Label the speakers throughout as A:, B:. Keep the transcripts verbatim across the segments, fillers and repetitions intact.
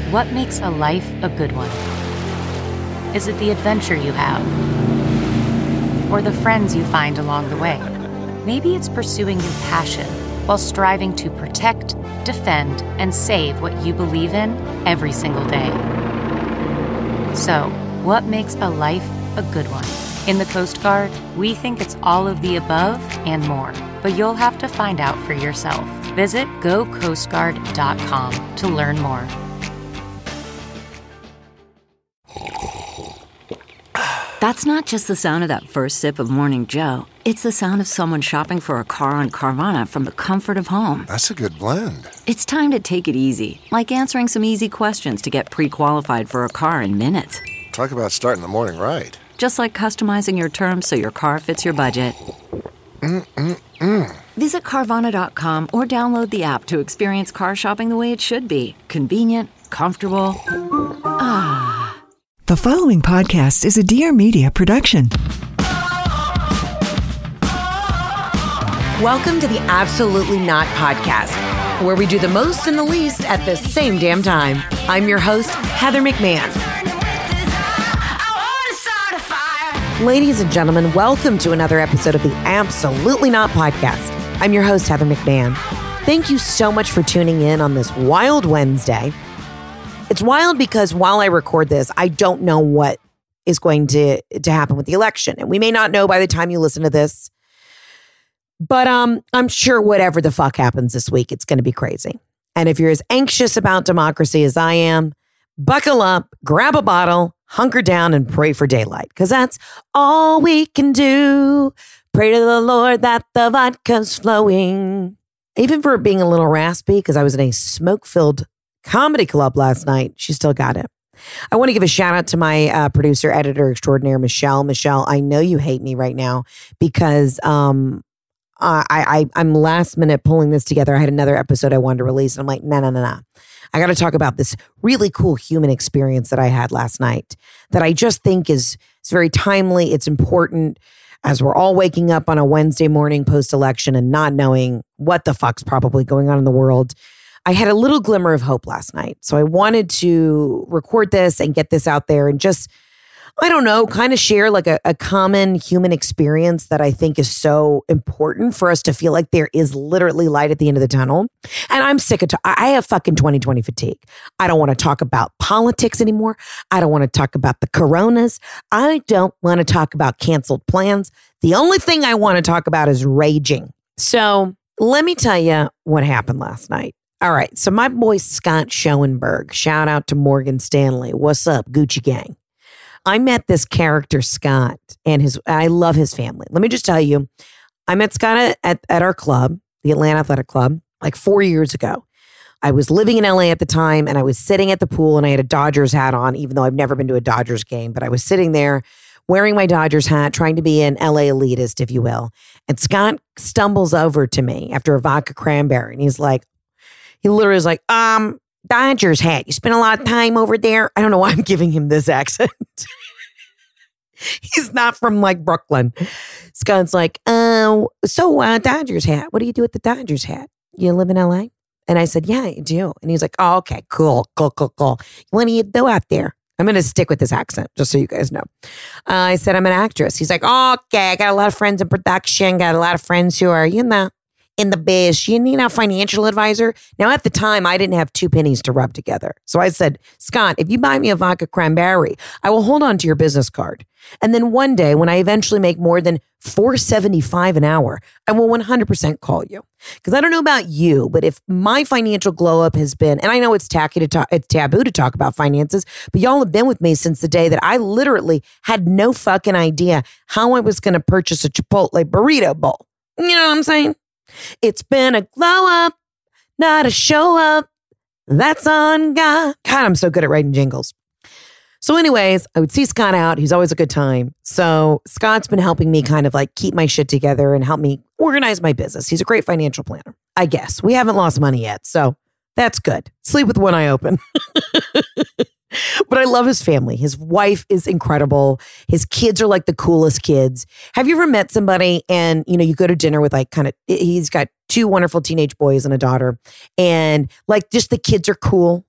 A: What makes a life a good one? Is it the adventure you have? Or the friends you find along the way? Maybe it's pursuing your passion while striving to protect, defend, and save what you believe in every single day. So, what makes a life a good one? In the Coast Guard, we think it's all of the above and more, but you'll have to find out for yourself. Visit go coast guard dot com to learn more.
B: That's not just the sound of that first sip of Morning Joe. It's the sound of someone shopping for a car on Carvana from the comfort of home.
C: That's a good blend.
B: It's time to take it easy, like answering some easy questions to get pre-qualified for a car in minutes.
C: Talk about starting the morning right.
B: Just like customizing your terms so your car fits your budget.
C: Mm-mm-mm.
B: Visit Carvana dot com or download the app to experience car shopping the way it should be. Convenient, comfortable. Ah.
D: The following podcast is a Dear Media production.
E: Welcome to the Absolutely Not Podcast, where we do the most and the least at the same damn time. I'm your host, Heather McMahon. Ladies and gentlemen, welcome to another episode of the Absolutely Not Podcast. I'm your host, Heather McMahon. Thank you so much for tuning in on this wild Wednesday. It's wild because while I record this, I don't know what is going to, to happen with the election. And we may not know by the time you listen to this. But um, I'm sure whatever the fuck happens this week, it's going to be crazy. And if you're as anxious about democracy as I am, buckle up, grab a bottle, hunker down, and pray for daylight. Because that's all we can do. Pray to the Lord that the vodka's flowing. Even for being a little raspy, because I was in a smoke-filled comedy club last night, she still got it. I want to give a shout out to my uh, producer, editor extraordinaire, Michelle. Michelle, I know you hate me right now because um, I, I, I'm last minute pulling this together. I had another episode I wanted to release. And I'm like, no, no, no, no. I got to talk about this really cool human experience that I had last night that I just think is, is very timely. It's important as we're all waking up on a Wednesday morning post-election and not knowing what the fuck's probably going on in the world. I had a little glimmer of hope last night. So I wanted to record this and get this out there and just, I don't know, kind of share like a, a common human experience that I think is so important for us to feel like there is literally light at the end of the tunnel. And I'm sick of, t- I have fucking twenty twenty fatigue. I don't want to talk about politics anymore. I don't want to talk about the coronas. I don't want to talk about canceled plans. The only thing I want to talk about is raging. So let me tell you what happened last night. All right. So my boy, Scott Schoenberg, shout out to Morgan Stanley. What's up, Gucci gang? I met this character, Scott, and his, I love his family. Let me just tell you, I met Scott at, at, at our club, the Atlanta Athletic Club, like four years ago. I was living in L A at the time, and I was sitting at the pool, and I had a Dodgers hat on, even though I've never been to a Dodgers game, but I was sitting there wearing my Dodgers hat, trying to be an L A elitist, if you will. And Scott stumbles over to me after a vodka cranberry, and he's like, he literally was like, um, Dodgers hat. You spent a lot of time over there. I don't know why I'm giving him this accent. He's not from like Brooklyn. Scott's like, oh, uh, so uh, Dodgers hat. What do you do with the Dodgers hat? You live in L A? And I said, yeah, I do. And he's like, oh, okay, cool, cool, cool, cool. What do you do out there? I'm going to stick with this accent, just so you guys know. Uh, I said, I'm an actress. He's like, oh, okay, I got a lot of friends in production, got a lot of friends who are, you know, in the biz. You need a financial advisor. Now, at the time, I didn't have two pennies to rub together. So I said, Scott, if you buy me a vodka cranberry, I will hold on to your business card. And then one day, when I eventually make more than four seventy-five an hour, I will one hundred percent call you. Because I don't know about you, but if my financial glow up has been, and I know it's tacky to talk, it's taboo to talk about finances, but y'all have been with me since the day that I literally had no fucking idea how I was going to purchase a Chipotle burrito bowl. You know what I'm saying? It's been a glow up, not a show up. That's on God. God, I'm so good at writing jingles. So anyways, I would see Scott out. He's always a good time. So Scott's been helping me kind of like keep my shit together and help me organize my business. He's a great financial planner, I guess. We haven't lost money yet, so that's good. Sleep with one eye open. But I love his family. His wife is incredible. His kids are like the coolest kids. Have you ever met somebody and, you know, you go to dinner with like kind of, he's got two wonderful teenage boys and a daughter, and like just the kids are cool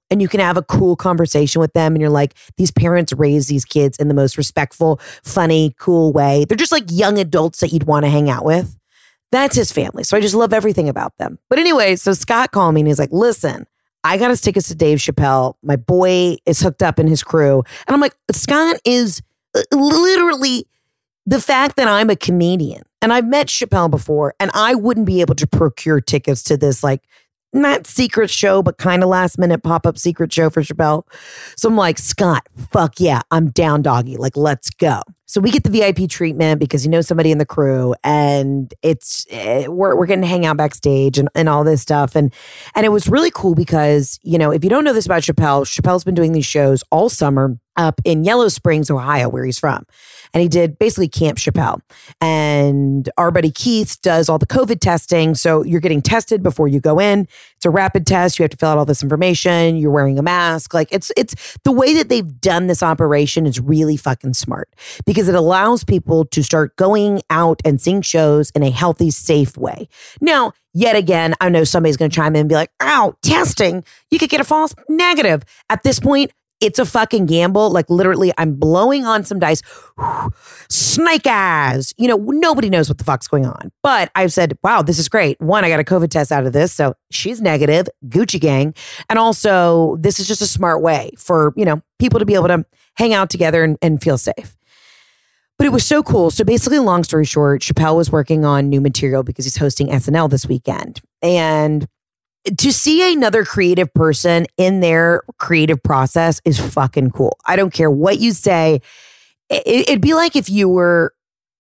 E: and you can have a cool conversation with them. And you're like, these parents raise these kids in the most respectful, funny, cool way. They're just like young adults that you'd want to hang out with. That's his family. So I just love everything about them. But anyway, so Scott called me and he's like, listen, I got his tickets to Dave Chappelle. My boy is hooked up in his crew. And I'm like, Scott is literally the fact that I'm a comedian and I've met Chappelle before and I wouldn't be able to procure tickets to this, like, not secret show, but kind of last minute pop-up secret show for Chappelle. So I'm like, Scott, fuck yeah, I'm down, doggy. Like, let's go. So we get the V I P treatment because you know somebody in the crew, and it's uh, we're we're getting to hang out backstage and, and all this stuff. And and it was really cool because, you know, if you don't know this about Chappelle, Chappelle's been doing these shows all summer up in Yellow Springs, Ohio, where he's from. And he did basically Camp Chappelle. And our buddy Keith does all the COVID testing. So you're getting tested before you go in. It's a rapid test. You have to fill out all this information. You're wearing a mask. Like it's it's the way that they've done this operation is really fucking smart because it allows people to start going out and seeing shows in a healthy, safe way. Now, yet again, I know somebody's going to chime in and be like, ow, testing. You could get a false negative. At this point, it's a fucking gamble. Like literally, I'm blowing on some dice. Snake eyes. You know, nobody knows what the fuck's going on. But I've said, wow, this is great. One, I got a COVID test out of this. So she's negative, Gucci gang. And also, this is just a smart way for, you know, people to be able to hang out together and, and feel safe. But it was so cool. So basically, long story short, Chappelle was working on new material because he's hosting S N L this weekend. And to see another creative person in their creative process is fucking cool. I don't care what you say. It'd be like if you were,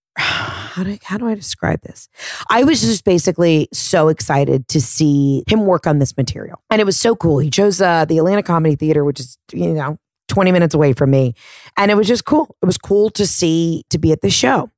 E: how do, how do I describe this? I was just basically so excited to see him work on this material. And it was so cool. He chose uh, the Atlanta Comedy Theater, which is, you know, twenty minutes away from me. And it was just cool. It was cool to see, to be at the show.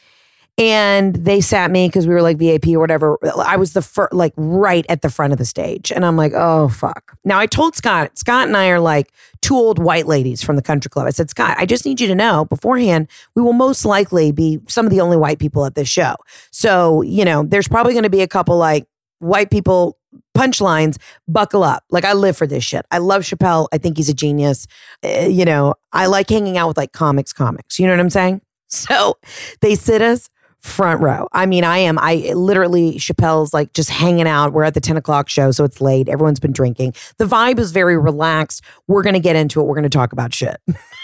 E: And they sat me because we were like V I P or whatever. I was the first, like right at the front of the stage. And I'm like, oh, fuck. Now I told Scott, Scott and I are like two old white ladies from the country club. I said, Scott, I just need you to know beforehand, we will most likely be some of the only white people at this show. So, you know, there's probably going to be a couple like white people punchlines. Buckle up. Like I live for this shit. I love Chappelle. I think he's a genius. Uh, you know, I like hanging out with like comics, comics. You know what I'm saying? So they sit us front row. I mean, I am, I literally, Chappelle's like just hanging out. We're at the ten o'clock show, so it's late. Everyone's been drinking. The vibe is very relaxed. We're going to get into it. We're going to talk about shit.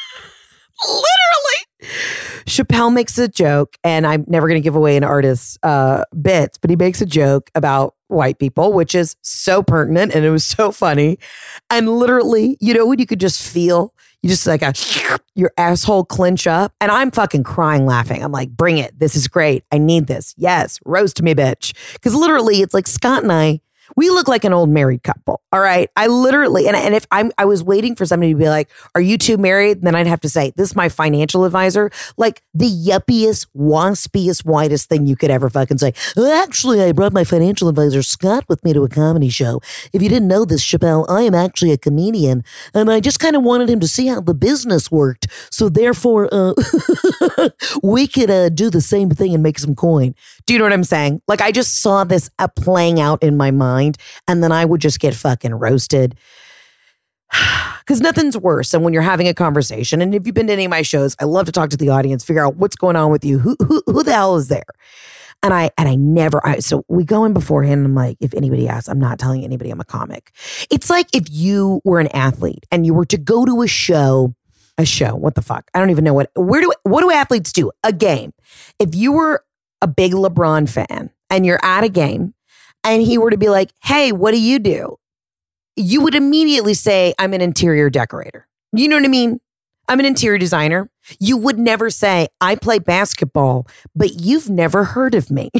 E: Literally. Chappelle makes a joke, and I'm never going to give away an artist's uh, bits, but he makes a joke about white people, which is so pertinent, and it was so funny. And literally, you know, when you could just feel, you just like a, your asshole clench up. And I'm fucking crying laughing. I'm like, bring it. This is great. I need this. Yes. Roast me, bitch. Because literally it's like Scott and I, we look like an old married couple. All right. I literally, and, and if I'm, I was waiting for somebody to be like, are you two married? And then I'd have to say, this is my financial advisor. Like the yuppiest, waspiest, whitest thing you could ever fucking say. Actually, I brought my financial advisor, Scott, with me to a comedy show. If you didn't know this, Chappelle, I am actually a comedian. And I just kind of wanted him to see how the business worked. So therefore, uh, we could uh, do the same thing and make some coin. Do you know what I'm saying? Like I just saw this uh, playing out in my mind. And then I would just get fucking roasted. Because nothing's worse than when you're having a conversation. And if you've been to any of my shows, I love to talk to the audience, figure out what's going on with you. Who who, who the hell is there? And I and I never, I, so we go in beforehand and I'm like, if anybody asks, I'm not telling anybody I'm a comic. It's like if you were an athlete and you were to go to a show, a show, what the fuck? I don't even know what, where do, what do athletes do? A game. If you were a big LeBron fan and you're at a game, and he were to be like, hey, what do you do? You would immediately say, I'm an interior decorator. You know what I mean? I'm an interior designer. You would never say, I play basketball, but you've never heard of me.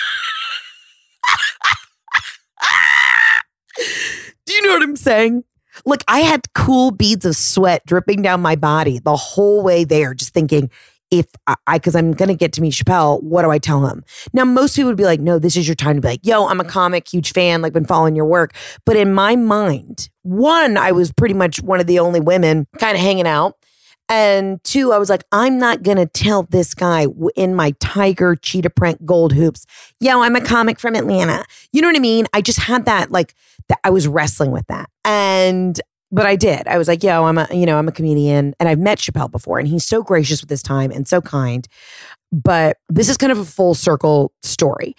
E: Do you know what I'm saying? Look, I had cool beads of sweat dripping down my body the whole way there, just thinking, if I, because I'm going to get to meet Chappelle, what do I tell him? Now, most people would be like, no, this is your time to be like, yo, I'm a comic, huge fan, like been following your work. But in my mind, one, I was pretty much one of the only women kind of hanging out. And two, I was like, I'm not going to tell this guy in my tiger cheetah print gold hoops, yo, I'm a comic from Atlanta. You know what I mean? I just had that, like, that I was wrestling with that. And but I did. I was like, yo, I'm a, you know, I'm a comedian, and I've met Chappelle before, and he's so gracious with his time and so kind. But this is kind of a full circle story.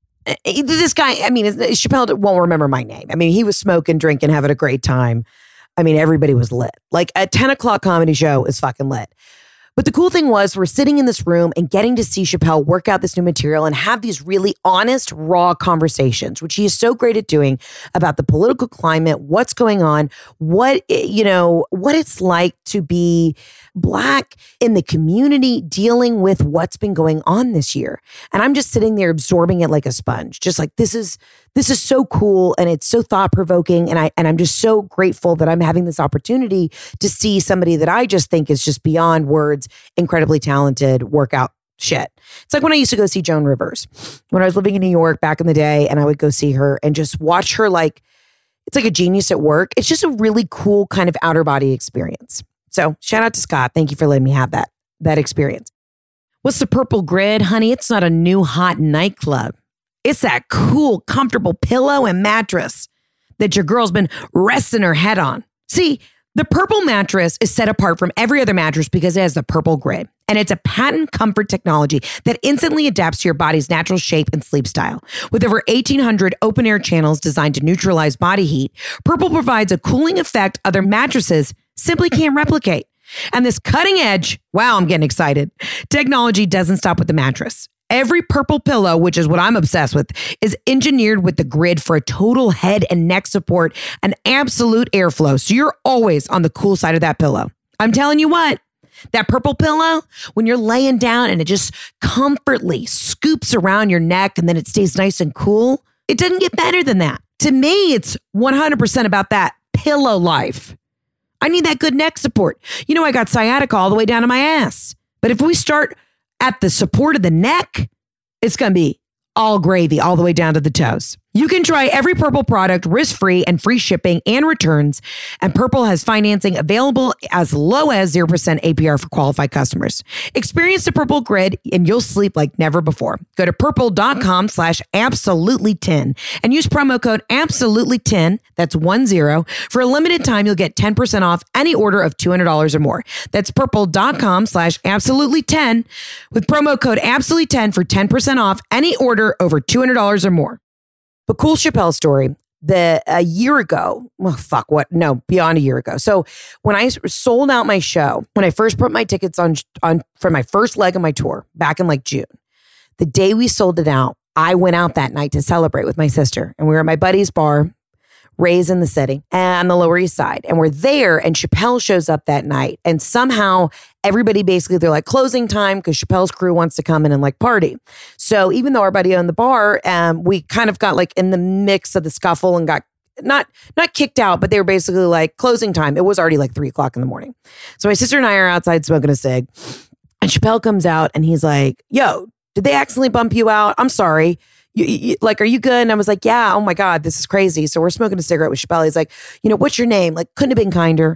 E: This guy, I mean, Chappelle won't remember my name. I mean, he was smoking, drinking, having a great time. I mean, everybody was lit. Like a ten o'clock comedy show is fucking lit. But the cool thing was we're sitting in this room and getting to see Chappelle work out this new material and have these really honest, raw conversations, which he is so great at doing about the political climate, what's going on, what, you know, what it's like to be Black in the community dealing with what's been going on this year. And I'm just sitting there absorbing it like a sponge, just like this is this is so cool and it's so thought provoking. And I and I'm just so grateful that I'm having this opportunity to see somebody that I just think is just beyond words, incredibly talented, workout shit. It's like when I used to go see Joan Rivers when I was living in New York back in the day, and I would go see her and just watch her like it's like a genius at work. It's just a really cool kind of outer body experience. So shout out to Scott. Thank you for letting me have that, that experience. What's the Purple Grid, honey? It's not a new hot nightclub. It's that cool, comfortable pillow and mattress that your girl's been resting her head on. See, the Purple mattress is set apart from every other mattress because it has the Purple Grid. And it's a patent comfort technology that instantly adapts to your body's natural shape and sleep style. With over eighteen hundred open air channels designed to neutralize body heat, Purple provides a cooling effect other mattresses simply can't replicate. And this cutting edge, wow, I'm getting excited, technology doesn't stop with the mattress. Every Purple pillow, which is what I'm obsessed with, is engineered with the Grid for a total head and neck support and absolute airflow. So you're always on the cool side of that pillow. I'm telling you what, that Purple pillow, when you're laying down and it just comfortably scoops around your neck and then it stays nice and cool, it doesn't get better than that. To me, it's one hundred percent about that pillow life. I need that good neck support. You know, I got sciatica all the way down to my ass. But if we start at the support of the neck, it's going to be all gravy all the way down to the toes. You can try every Purple product risk-free and free shipping and returns. And Purple has financing available as low as zero percent A P R for qualified customers. Experience the Purple Grid and you'll sleep like never before. Go to purple.com slash absolutely 10 and use promo code absolutely 10. That's one zero. For a limited time, you'll get ten percent off any order of two hundred dollars or more. That's purple.com slash absolutely 10 with promo code absolutely 10 for ten percent off any order over two hundred dollars or more. The cool Chappelle story, the a year ago, well, fuck, what? No, beyond a year ago. So when I sold out my show, when I first put my tickets on, on for my first leg of my tour back in like June, the day we sold it out, I went out that night to celebrate with my sister. And we were at my buddy's bar, Ray's in the city, and on the Lower East Side. And we're there, and Chappelle shows up that night. And somehow everybody basically, they're like closing time because Chappelle's crew wants to come in and like party. So even though our buddy owned the bar, um, we kind of got like in the mix of the scuffle and got not not kicked out, but they were basically like closing time. It was already like three o'clock in the morning. So my sister and I are outside smoking a cig, and Chappelle comes out and he's like, yo, did they accidentally bump you out? I'm sorry. You, you, like, are you good? And I was like, yeah, oh my God, this is crazy. So we're smoking a cigarette with Chappelle. He's like, you know, what's your name? Like, couldn't have been kinder.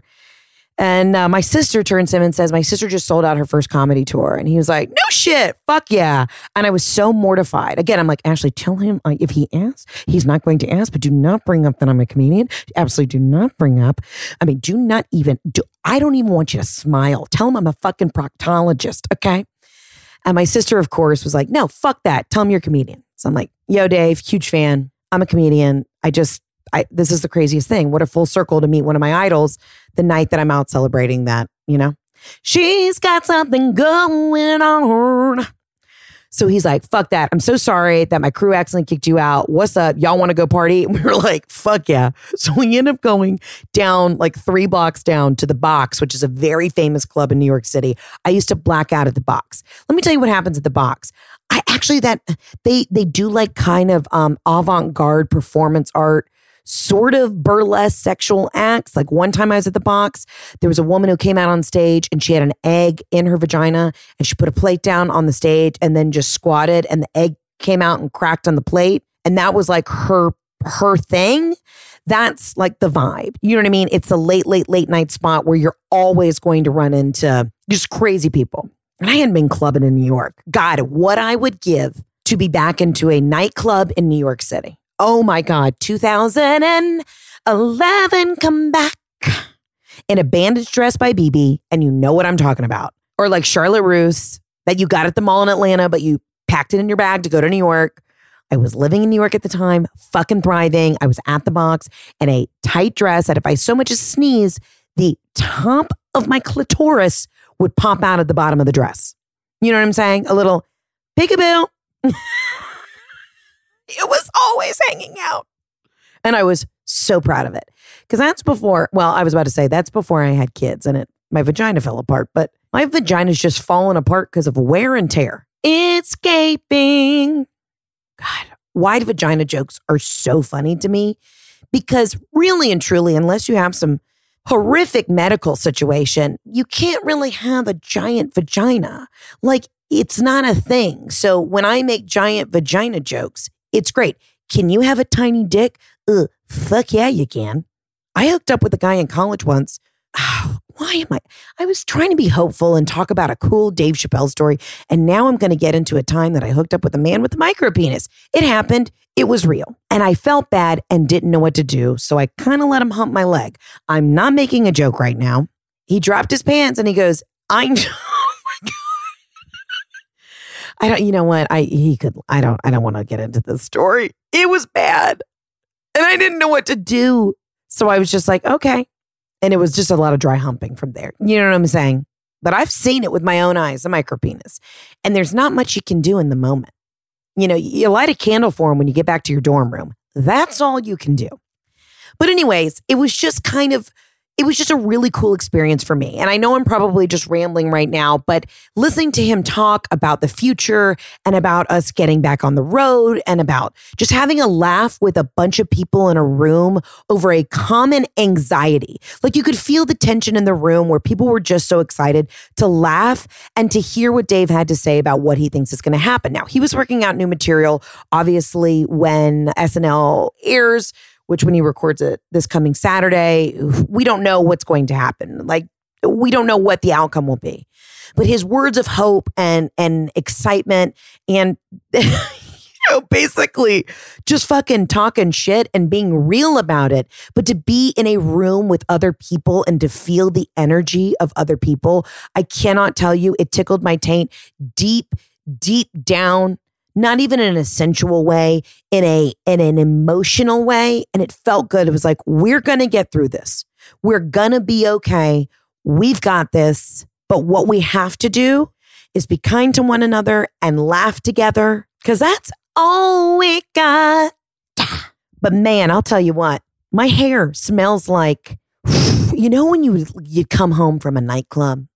E: And uh, my sister turns to him and says, my sister just sold out her first comedy tour. And he was like, no shit, fuck yeah. And I was so mortified. Again, I'm like, Ashley, tell him uh, if he asks, he's not going to ask, but do not bring up that I'm a comedian. Absolutely do not bring up. I mean, do not even, do. I don't even want you to smile. Tell him I'm a fucking proctologist, okay? And my sister, of course, was like, no, fuck that. Tell him you're a comedian. So I'm like, yo, Dave, huge fan. I'm a comedian. I just, I, this is the craziest thing. What a full circle to meet one of my idols the night that I'm out celebrating that, you know? She's got something going on. So he's like, fuck that. I'm so sorry that my crew accidentally kicked you out. What's up? Y'all want to go party? And we were like, fuck yeah. So we end up going down like three blocks down to the Box, which is a very famous club in New York City. I used to black out at the Box. Let me tell you what happens at the Box. I actually, that they they do like kind of um, avant-garde performance art, sort of burlesque sexual acts. Like one time I was at the Box, there was a woman who came out on stage and she had an egg in her vagina and she put a plate down on the stage and then just squatted and the egg came out and cracked on the plate. And that was like her, her thing. That's like the vibe. You know what I mean? It's a late, late, late night spot where you're always going to run into just crazy people. And I hadn't been clubbing in New York. God, what I would give to be back into a nightclub in New York City. Oh my God, two thousand eleven, come back. in a bandage dress by B B, and you know what I'm talking about. Or like Charlotte Russe that you got at the mall in Atlanta, but you packed it in your bag to go to New York. I was living in New York at the time, fucking thriving. I was at the box in a tight dress that if I so much as sneeze, the top of my clitoris would pop out at the bottom of the dress. You know what I'm saying? A little peekaboo. It was always hanging out. And I was so proud of it. Because that's before, well, I was about to say, that's before I had kids and it my vagina fell apart. But my vagina's just fallen apart because of wear and tear. It's gaping. God, wide vagina jokes are so funny to me because really and truly, unless you have some horrific medical situation, you can't really have a giant vagina. Like, it's not a thing. So when I make giant vagina jokes, it's great. Can you have a tiny dick? Ugh, fuck yeah, you can. I hooked up with a guy in college once. Oh, why am I? I was trying to be hopeful and talk about a cool Dave Chappelle story. And now I'm going to get into a time that I hooked up with a man with a micro penis. It happened. It was real. And I felt bad and didn't know what to do. So I kind of let him hump my leg. I'm not making a joke right now. He dropped his pants and he goes, I know. Oh my God. I don't, you know what? I, he could, I don't, I don't want to get into this story. It was bad. And I didn't know what to do. So I was just like, okay. And it was just a lot of dry humping from there. You know what I'm saying? But I've seen it with my own eyes, a micropenis. And there's not much you can do in the moment. You know, you light a candle for him when you get back to your dorm room. That's all you can do. But anyways, it was just kind of, it was just a really cool experience for me. And I know I'm probably just rambling right now, but listening to him talk about the future and about us getting back on the road and about just having a laugh with a bunch of people in a room over a common anxiety. Like you could feel the tension in the room where people were just so excited to laugh and to hear what Dave had to say about what he thinks is going to happen. Now, he was working out new material, obviously, when S N L airs, which when he records it this coming Saturday, we don't know what's going to happen. Like, we don't know what the outcome will be. But his words of hope and and excitement and, you know, basically just fucking talking shit and being real about it. But to be in a room with other people and to feel the energy of other people, I cannot tell you, it tickled my taint deep, deep down. Not even in a sensual way, in a in an emotional way. And it felt good. It was like, we're going to get through this. We're going to be okay. We've got this. But what we have to do is be kind to one another and laugh together because that's all we got. But man, I'll tell you what, my hair smells like, you know, when you, you'd come home from a nightclub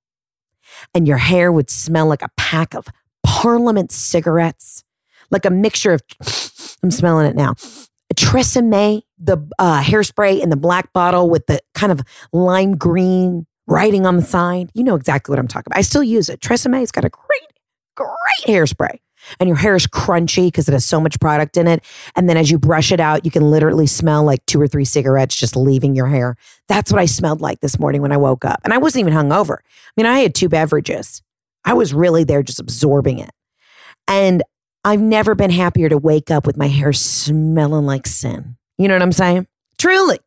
E: and your hair would smell like a pack of Parliament cigarettes. Like a mixture of, I'm smelling it now, Tresemme, the uh, hairspray in the black bottle with the kind of lime green writing on the side. You know exactly what I'm talking about. I still use it. Tresemme's got a great, great hairspray. And your hair is crunchy because it has so much product in it. And then as you brush it out, you can literally smell like two or three cigarettes just leaving your hair. That's what I smelled like this morning when I woke up. And I wasn't even hungover. I mean, I had two beverages. I was really there just absorbing it. And I've never been happier to wake up with my hair smelling like sin. You know what I'm saying? Truly.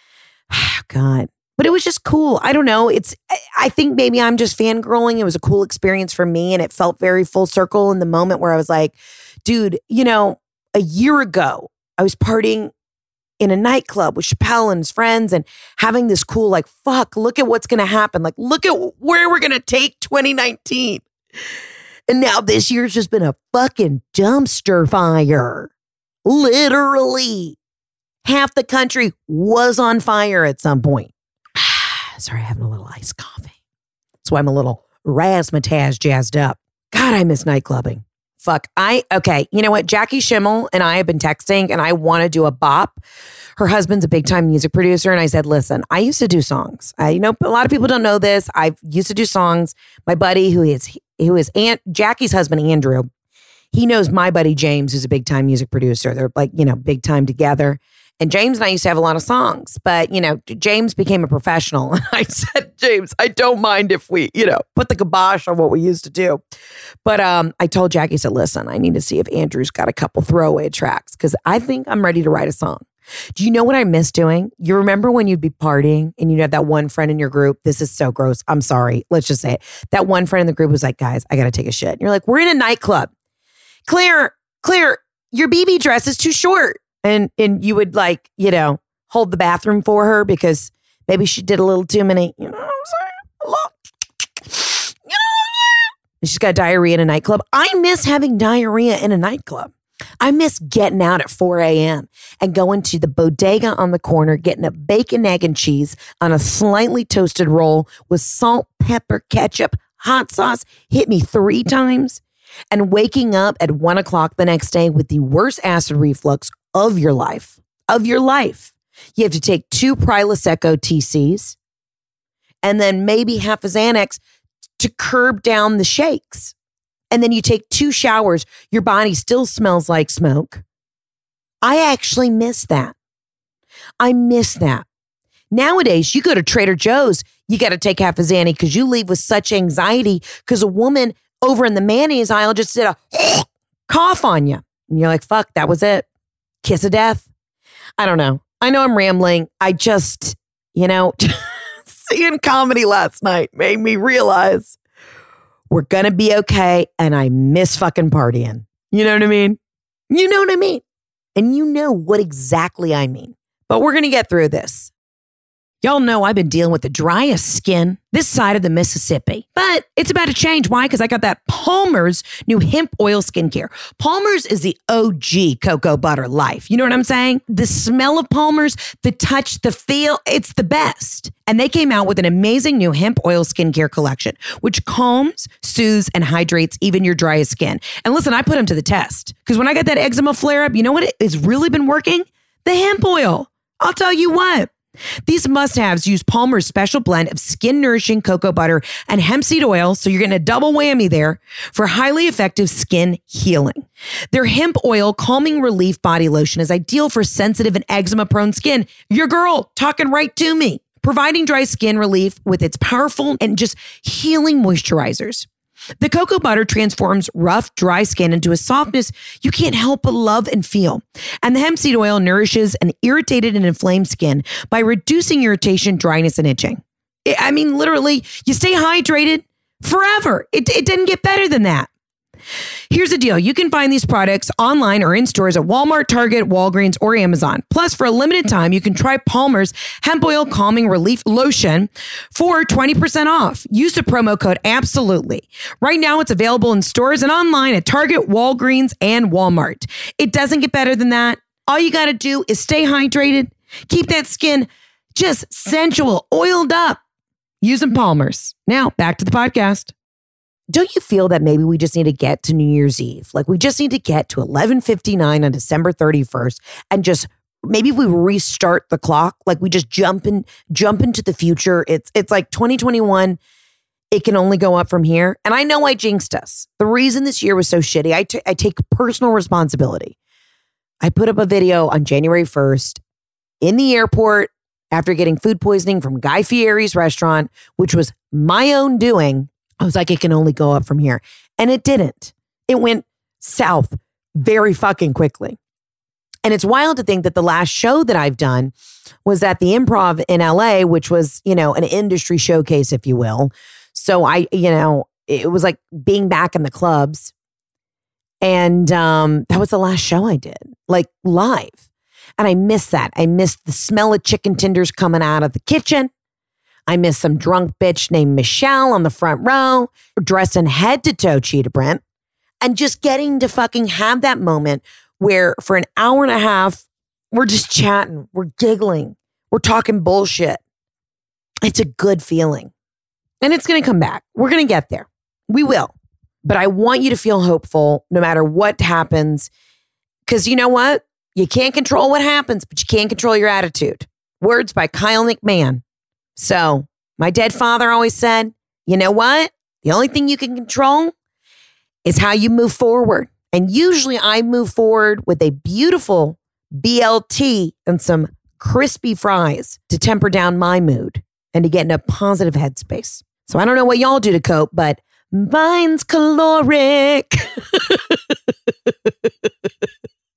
E: God. But it was just cool. I don't know. It's, I think maybe I'm just fangirling. It was a cool experience for me. And it felt very full circle in the moment where I was like, dude, you know, a year ago, I was partying in a nightclub with Chappelle and his friends and having this cool, like, fuck, look at what's going to happen. Like, look at where we're going to take twenty nineteen. And now this year's just been a fucking dumpster fire. Literally. Half the country was on fire at some point. Sorry, having a little iced coffee. That's why I'm a little razzmatazz jazzed up. God, I miss nightclubbing. Fuck. I, okay, you know what? Jackie Schimmel and I have been texting and I want to do a bop. Her husband's a big time music producer. And I said, listen, I used to do songs. I, you know, a lot of people don't know this. I used to do songs. My buddy who is, who is Aunt Jackie's husband, Andrew, he knows my buddy, James, who's a big time music producer. They're like, you know, big time together. And James and I used to have a lot of songs, but, you know, James became a professional. I said, James, I don't mind if we, you know, put the kibosh on what we used to do. But um, I told Jackie, I said, listen, I need to see if Andrew's got a couple throwaway tracks because I think I'm ready to write a song. Do you know what I miss doing? You remember when you'd be partying and you'd have that one friend in your group? This is so gross. I'm sorry. Let's just say it. That one friend in the group was like, guys, I got to take a shit. And you're like, we're in a nightclub. Claire, Claire, your B B dress is too short. And and you would like, you know, hold the bathroom for her because maybe she did a little too many, you know what I'm saying? A lot. You know what I'm saying? And she's got diarrhea in a nightclub. I miss having diarrhea in a nightclub. I miss getting out at four a.m. and going to the bodega on the corner, getting a bacon, egg, and cheese on a slightly toasted roll with salt, pepper, ketchup, hot sauce, hit me three times, and waking up at one o'clock the next day with the worst acid reflux of your life, of your life. You have to take two Prilosec T Cs and then maybe half a Xanax to curb down the shakes. And then you take two showers, your body still smells like smoke. I actually miss that. I miss that. Nowadays, you go to Trader Joe's, you got to take half a Xanny because you leave with such anxiety because a woman over in the mayonnaise aisle just did a cough on you. And you're like, fuck, that was it. Kiss of death. I don't know. I know I'm rambling. I just, you know, seeing comedy last night made me realize we're going to be okay. And I miss fucking partying. You know what I mean? You know what I mean? And you know what exactly I mean. But we're going to get through this. Y'all know I've been dealing with the driest skin this side of the Mississippi. But it's about to change. Why? Because I got that Palmer's new hemp oil skincare. Palmer's is the O G cocoa butter life. You know what I'm saying? The smell of Palmer's, the touch, the feel, it's the best. And they came out with an amazing new hemp oil skincare collection, which calms, soothes, and hydrates even your driest skin. And listen, I put them to the test. Because when I got that eczema flare-up, you know what has really been working? The hemp oil. I'll tell you what. These must-haves use Palmer's special blend of skin-nourishing cocoa butter and hemp seed oil, so you're getting a double whammy there for highly effective skin healing. Their hemp oil calming relief body lotion is ideal for sensitive and eczema-prone skin. Your girl talking right to me, providing dry skin relief with its powerful and just healing moisturizers. The cocoa butter transforms rough, dry skin into a softness you can't help but love and feel. And the hemp seed oil nourishes an irritated and inflamed skin by reducing irritation, dryness, and itching. I mean, literally, you stay hydrated forever. It, it didn't get better than that. Here's the deal. You can find these products online or in stores at Walmart, Target, Walgreens, or Amazon. Plus, for a limited time, you can try Palmer's Hemp Oil Calming Relief Lotion for twenty percent off. Use the promo code ABSOLUTELY. Right now, it's available in stores and online at Target, Walgreens, and Walmart. It doesn't get better than that. All you got to do is stay hydrated, keep that skin just sensual, oiled up, using Palmer's. Now, back to the podcast. Don't you feel that maybe we just need to get to New Year's Eve? Like we just need to get to eleven fifty-nine on December thirty-first and just maybe if we restart the clock, like we just jump in, jump into the future. It's it's like twenty twenty-one. It can only go up from here. And I know I jinxed us. The reason this year was so shitty, I, t- I take personal responsibility. I put up a video on January first in the airport after getting food poisoning from Guy Fieri's restaurant, which was my own doing. I was like, it can only go up from here. And it didn't. It went south very fucking quickly. And it's wild to think that the last show that I've done was at the Improv in L A, which was, you know, an industry showcase, if you will. So I, you know, it was like being back in the clubs. And um, that was the last show I did, like live. And I miss that. I miss the smell of chicken tenders coming out of the kitchen. I miss some drunk bitch named Michelle on the front row, dressed in head to toe cheetah print, and just getting to fucking have that moment where for an hour and a half, we're just chatting, we're giggling, we're talking bullshit. It's a good feeling. And it's going to come back. We're going to get there. We will. But I want you to feel hopeful no matter what happens. Because you know what? You can't control what happens, but you can control your attitude. Words by Kyle McMahon. So my dead father always said, you know what? The only thing you can control is how you move forward. And usually I move forward with a beautiful B L T and some crispy fries to temper down my mood and to get in a positive headspace. So I don't know what y'all do to cope, but mine's caloric.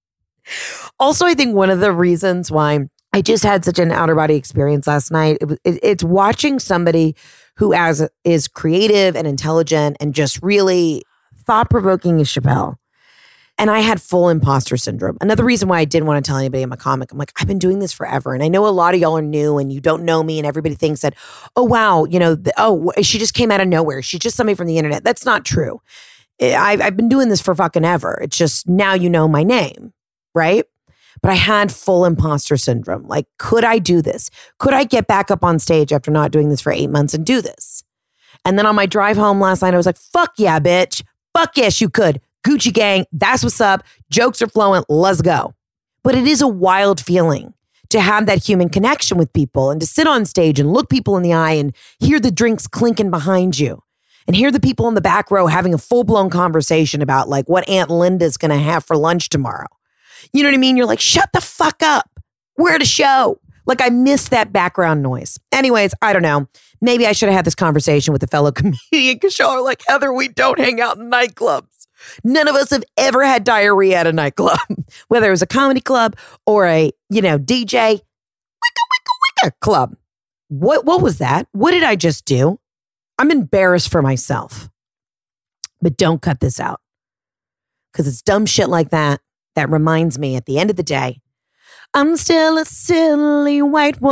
E: Also, I think one of the reasons why I just had such an outer body experience last night, it, it, it's watching somebody who as is creative and intelligent and just really thought-provoking as Chappelle. And I had full imposter syndrome. Another reason why I didn't want to tell anybody I'm a comic. I'm like, I've been doing this forever. And I know a lot of y'all are new and you don't know me and everybody thinks that, oh, wow, you know, the, oh, she just came out of nowhere. She's just somebody from the internet. That's not true. I've, I've been doing this for fucking ever. It's just now you know my name, right? But I had full imposter syndrome. Like, could I do this? Could I get back up on stage after not doing this for eight months and do this? And then on my drive home last night, I was like, fuck yeah, bitch. Fuck yes, you could. Gucci gang, that's what's up. Jokes are flowing. Let's go. But it is a wild feeling to have that human connection with people and to sit on stage and look people in the eye and hear the drinks clinking behind you and hear the people in the back row having a full-blown conversation about like what Aunt Linda's going to have for lunch tomorrow. You know what I mean? You're like, shut the fuck up. We're at a show. Like, I miss that background noise. Anyways, I don't know. Maybe I should have had this conversation with a fellow comedian because y'all are like, Heather, we don't hang out in nightclubs. None of us have ever had diarrhea at a nightclub, whether it was a comedy club or a, you know, D J wicka, wicka, wicka club. What, what was that? What did I just do? I'm embarrassed for myself. But don't cut this out because it's dumb shit like that that reminds me at the end of the day, I'm still a silly white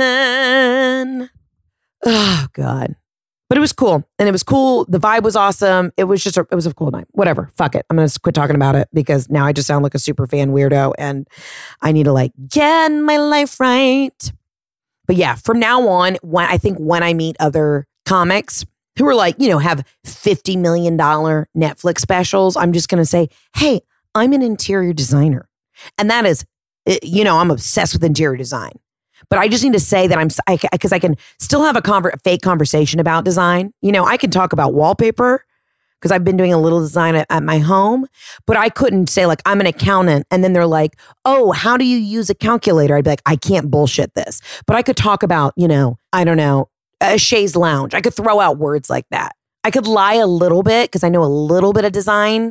E: woman. Oh, God. But it was cool. And it was cool. The vibe was awesome. It was just, a, it was a cool night. Whatever. Fuck it. I'm going to quit talking about it because now I just sound like a super fan weirdo and I need to like get my life right. But yeah, from now on, when I think when I meet other comics who are like, you know, have fifty million dollars Netflix specials, I'm just going to say, hey, I'm an interior designer. And that is, you know, I'm obsessed with interior design. But I just need to say that I'm, because I, I can still have a conver- fake conversation about design. You know, I can talk about wallpaper because I've been doing a little design at, at my home, but I couldn't say like, I'm an accountant. And then they're like, oh, how do you use a calculator? I'd be like, I can't bullshit this. But I could talk about, you know, I don't know, a chaise lounge. I could throw out words like that. I could lie a little bit because I know a little bit of design,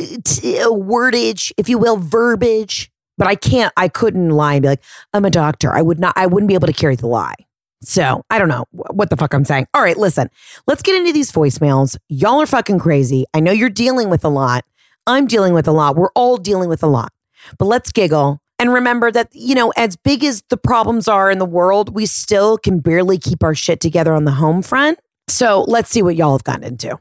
E: wordage, if you will, verbiage. But I can't, I couldn't lie and be like, I'm a doctor. I would not, I wouldn't be able to carry the lie. So I don't know what the fuck I'm saying. All right, listen, let's get into these voicemails. Y'all are fucking crazy. I know you're dealing with a lot. I'm dealing with a lot. We're all dealing with a lot. But let's giggle and remember that, you know, as big as the problems are in the world, we still can barely keep our shit together on the home front. So let's see what y'all have gotten into.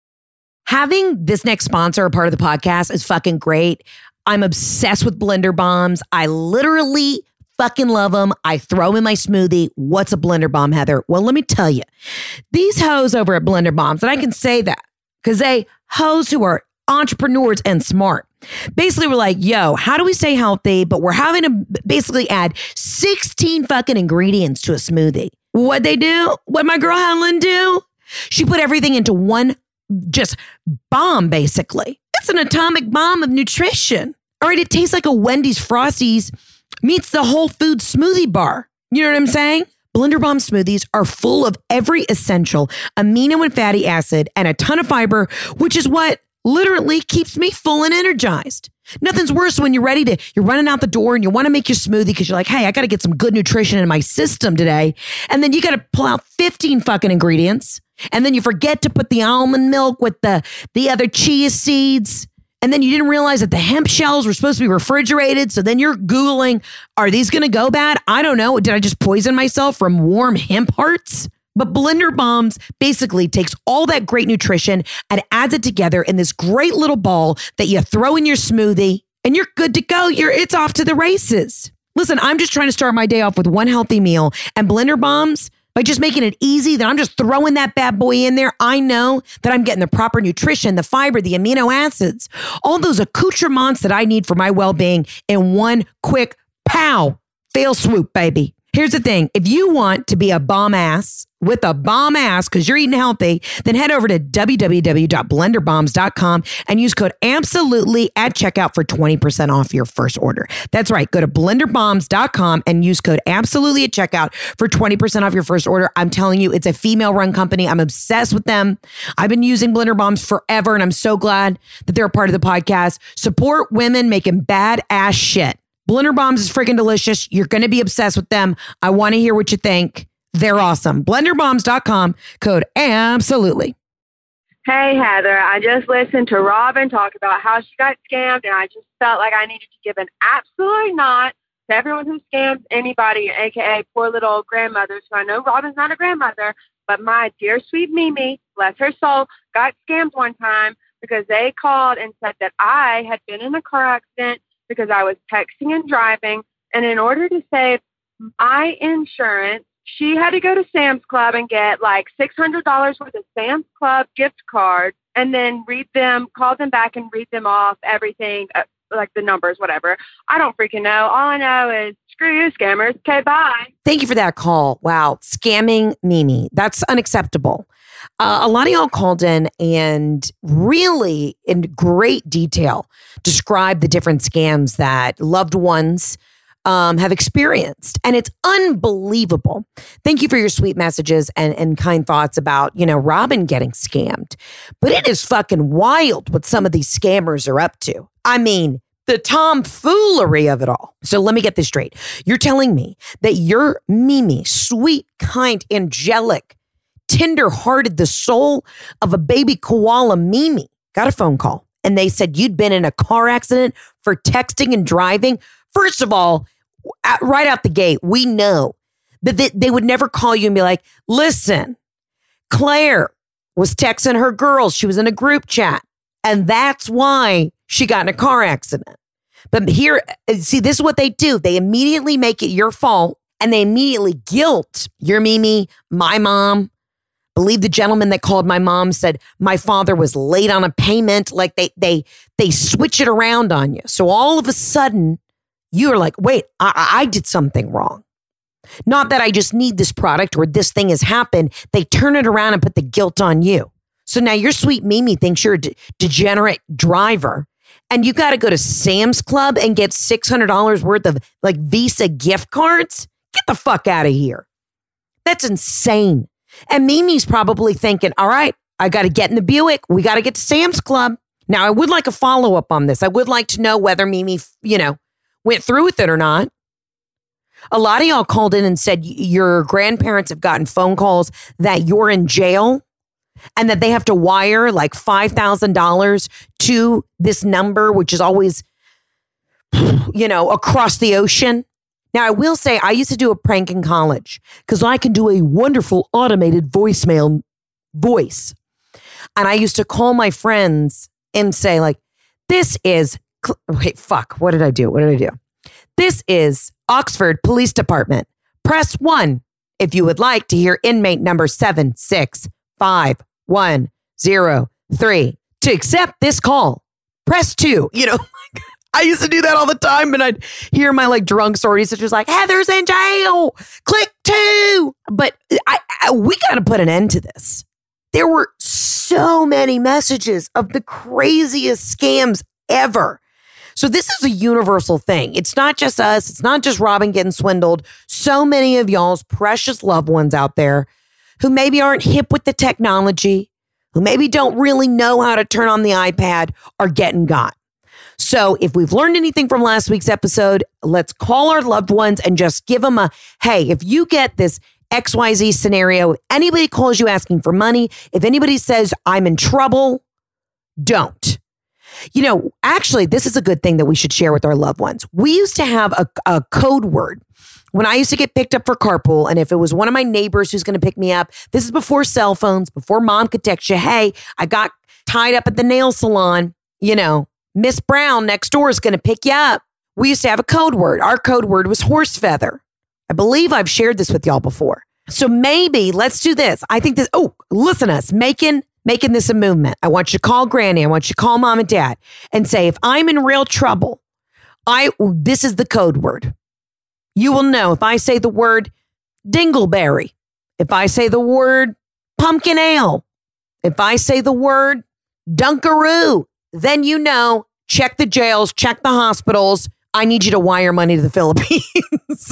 E: Having this next sponsor a part of the podcast is fucking great. I'm obsessed with Blender Bombs. I literally fucking love them. I throw them in my smoothie. What's a Blender Bomb, Heather? Well, let me tell you. These hoes over at Blender Bombs, and I can say that because they hoes who are entrepreneurs and smart. Basically, we're like, yo, how do we stay healthy? But we're having to basically add sixteen fucking ingredients to a smoothie. What'd they do? What my girl Helen do? She put everything into one just bomb, basically. It's an atomic bomb of nutrition. All right, it tastes like a Wendy's Frosties meets the Whole Foods smoothie bar. You know what I'm saying? Blender Bomb smoothies are full of every essential amino and fatty acid and a ton of fiber, which is what literally keeps me full and energized. Nothing's worse when you're ready to, you're running out the door and you want to make your smoothie because you're like, hey, I got to get some good nutrition in my system today. And then you got to pull out fifteen fucking ingredients. And then you forget to put the almond milk with the, the other chia seeds. And then you didn't realize that the hemp shells were supposed to be refrigerated. So then you're Googling, are these going to go bad? I don't know. Did I just poison myself from warm hemp hearts? But Blender Bombs basically takes all that great nutrition and adds it together in this great little ball that you throw in your smoothie and you're good to go. You're it's off to the races. Listen, I'm just trying to start my day off with one healthy meal, and Blender Bombs, by just making it easy, that I'm just throwing that bad boy in there, I know that I'm getting the proper nutrition, the fiber, the amino acids, all those accoutrements that I need for my well-being in one quick pow, fail swoop, baby. Here's the thing. If you want to be a bomb ass with a bomb ass because you're eating healthy, then head over to w w w dot blender bombs dot com and use code absolutely at checkout for twenty percent off your first order. That's right. Go to blender bombs dot com and use code absolutely at checkout for twenty percent off your first order. I'm telling you, it's a female run company. I'm obsessed with them. I've been using Blender Bombs forever and I'm so glad that they're a part of the podcast. Support women making bad ass shit. Blender Bombs is freaking delicious. You're going to be obsessed with them. I want to hear what you think. They're awesome. blender bombs dot com, code absolutely.
F: Hey, Heather, I just listened to Robin talk about how she got scammed, and I just felt like I needed to give an absolutely not to everyone who scams anybody, a k a poor little old grandmothers. So I know Robin's not a grandmother, but my dear sweet Mimi, bless her soul, got scammed one time because they called and said that I had been in a car accident because I was texting and driving. And in order to save my insurance, she had to go to Sam's Club and get like six hundred dollars worth of Sam's Club gift cards and then read them, call them back and read them off, everything, uh, like the numbers, whatever. I don't freaking know. All I know is screw you, scammers. Okay, bye.
E: Thank you for that call. Wow. Scamming Mimi. That's unacceptable. Uh, a lot of y'all called in and really in great detail described the different scams that loved ones um, have experienced. And it's unbelievable. Thank you for your sweet messages and, and kind thoughts about, you know, Robin getting scammed. But it is fucking wild what some of these scammers are up to. I mean, the tomfoolery of it all. So let me get this straight. You're telling me that your Mimi, sweet, kind, angelic, tender-hearted, the soul of a baby koala Mimi, got a phone call and they said you'd been in a car accident for texting and driving. First of all, right out the gate, we know that they, they would never call you and be like, listen, Claire was texting her girls. She was in a group chat. And that's why she got in a car accident. But here, see, this is what they do. They immediately make it your fault and they immediately guilt your Mimi, my mom. I believe the gentleman that called my mom said my father was late on a payment. Like they they they switch it around on you. So all of a sudden, you're like, wait, I, I did something wrong. Not that I just need this product or this thing has happened. They turn it around and put the guilt on you. So now your sweet Mimi thinks you're a de- degenerate driver and you got to go to Sam's Club and get six hundred dollars worth of like Visa gift cards. Get the fuck out of here. That's insane. And Mimi's probably thinking, all right, I got to get in the Buick. We got to get to Sam's Club. Now, I would like a follow up on this. I would like to know whether Mimi, you know, went through with it or not. A lot of y'all called in and said your grandparents have gotten phone calls that you're in jail and that they have to wire like five thousand dollars to this number, which is always, you know, across the ocean. Now, I will say I used to do a prank in college because I can do a wonderful automated voicemail voice. And I used to call my friends and say like, this is, wait, fuck, what did I do? What did I do? This is Oxford Police Department. Press one if you would like to hear inmate number seven six five one zero three. To accept this call, press two. You know, I used to do that all the time, and I'd hear my like drunk stories such as like, Heather's in jail, click two. But I, I we got to put an end to this. There were so many messages of the craziest scams ever. So this is a universal thing. It's not just us. It's not just Robin getting swindled. So many of y'all's precious loved ones out there who maybe aren't hip with the technology, who maybe don't really know how to turn on the iPad, are getting got. So if we've learned anything from last week's episode, let's call our loved ones and just give them a, hey, if you get this X Y Z scenario, if anybody calls you asking for money, if anybody says I'm in trouble, don't. You know, actually, this is a good thing that we should share with our loved ones. We used to have a, a code word when I used to get picked up for carpool. And if it was one of my neighbors who's going to pick me up, this is before cell phones, before mom could text you, hey, I got tied up at the nail salon, you know, Miss Brown next door is going to pick you up. We used to have a code word. Our code word was horse feather. I believe I've shared this with y'all before. So maybe let's do this. I think this, oh, listen to us, making, making this a movement. I want you to call Granny. I want you to call Mom and Dad and say, if I'm in real trouble, I, this is the code word. You will know if I say the word dingleberry, if I say the word pumpkin ale, if I say the word dunkaroo, then you know, check the jails, check the hospitals. I need you to wire money to the Philippines.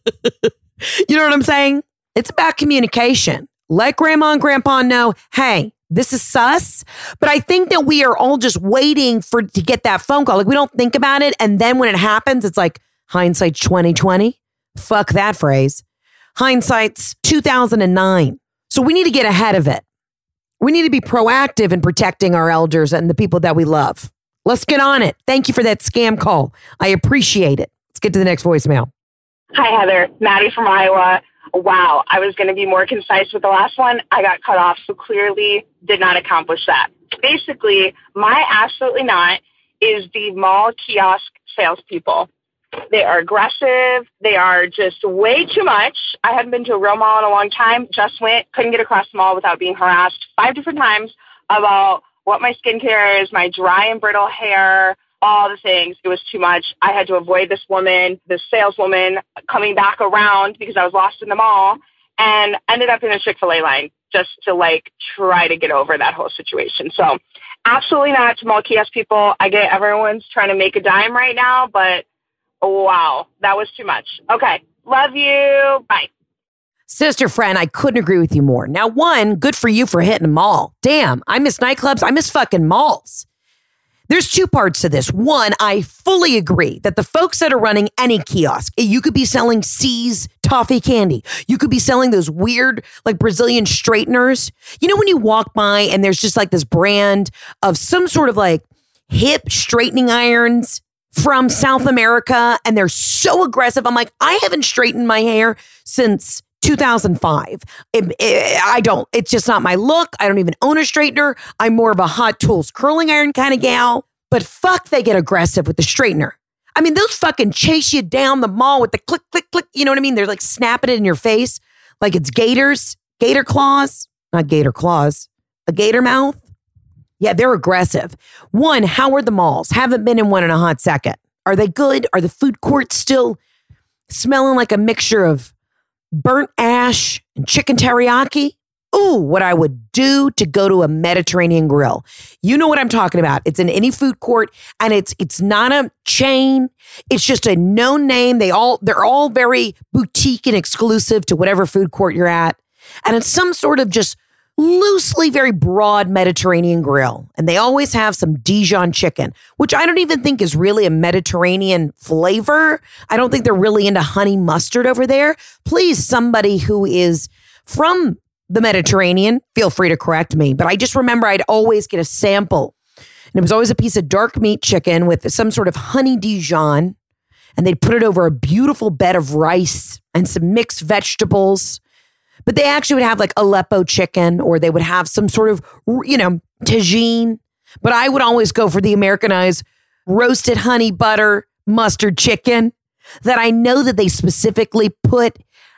E: You know what I'm saying? It's about communication. Let grandma and grandpa know, hey, this is sus. But I think that we are all just waiting for to get that phone call. Like we don't think about it. And then when it happens, it's like, Hindsight's twenty twenty. Fuck that phrase. Hindsight's two thousand nine. So we need to get ahead of it. We need to be proactive in protecting our elders and the people that we love. Let's get on it. Thank you for that scam call. I appreciate it. Let's get to the next voicemail.
G: Hi, Heather. Maddie from Iowa. Wow, I was going to be more concise with the last one. I got cut off, so clearly did not accomplish that. Basically, my absolutely not is the mall kiosk salespeople. They are aggressive. They are just way too much. I haven't been to a real mall in a long time. Just went, couldn't get across the mall without being harassed five different times about what my skincare is, my dry and brittle hair, all the things. It was too much. I had to avoid this woman, this saleswoman coming back around because I was lost in the mall, and ended up in a Chick-fil-A line just to like try to get over that whole situation. So absolutely not to mall kiosk people. I get everyone's trying to make a dime right now, but wow, that was too much. Okay. Love you. Bye.
E: Sister friend, I couldn't agree with you more. Now, one, good for you for hitting a mall. Damn, I miss nightclubs. I miss fucking malls. There's two parts to this. One, I fully agree that the folks that are running any kiosk, you could be selling C's toffee candy. You could be selling those weird like Brazilian straighteners. You know when you walk by and there's just like this brand of some sort of like hip straightening irons from South America, and they're so aggressive. I'm like, I haven't straightened my hair since two thousand five. It, it, I don't, it's just not my look. I don't even own a straightener. I'm more of a Hot Tools curling iron kind of gal, but fuck, they get aggressive with the straightener. I mean, they'll fucking chase you down the mall with the click, click, click. You know what I mean? They're like snapping it in your face like it's gators, gator claws, not gator claws, a gator mouth. Yeah, they're aggressive. One, how are the malls? Haven't been in one in a hot second. Are they good? Are the food courts still smelling like a mixture of burnt ash and chicken teriyaki? Ooh, what I would do to go to a Mediterranean grill. You know what I'm talking about. It's in any food court, and it's it's not a chain. It's just a known name. They all they're all very boutique and exclusive to whatever food court you're at. And it's some sort of just loosely very broad Mediterranean grill. And they always have some Dijon chicken, which I don't even think is really a Mediterranean flavor. I don't think they're really into honey mustard over there. Please, somebody who is from the Mediterranean, feel free to correct me. But I just remember I'd always get a sample. And it was always a piece of dark meat chicken with some sort of honey Dijon. And they'd put it over a beautiful bed of rice and some mixed vegetables. But they actually would have like Aleppo chicken, or they would have some sort of, you know, tagine. But I would always go for the Americanized roasted honey butter mustard chicken that I know that they specifically put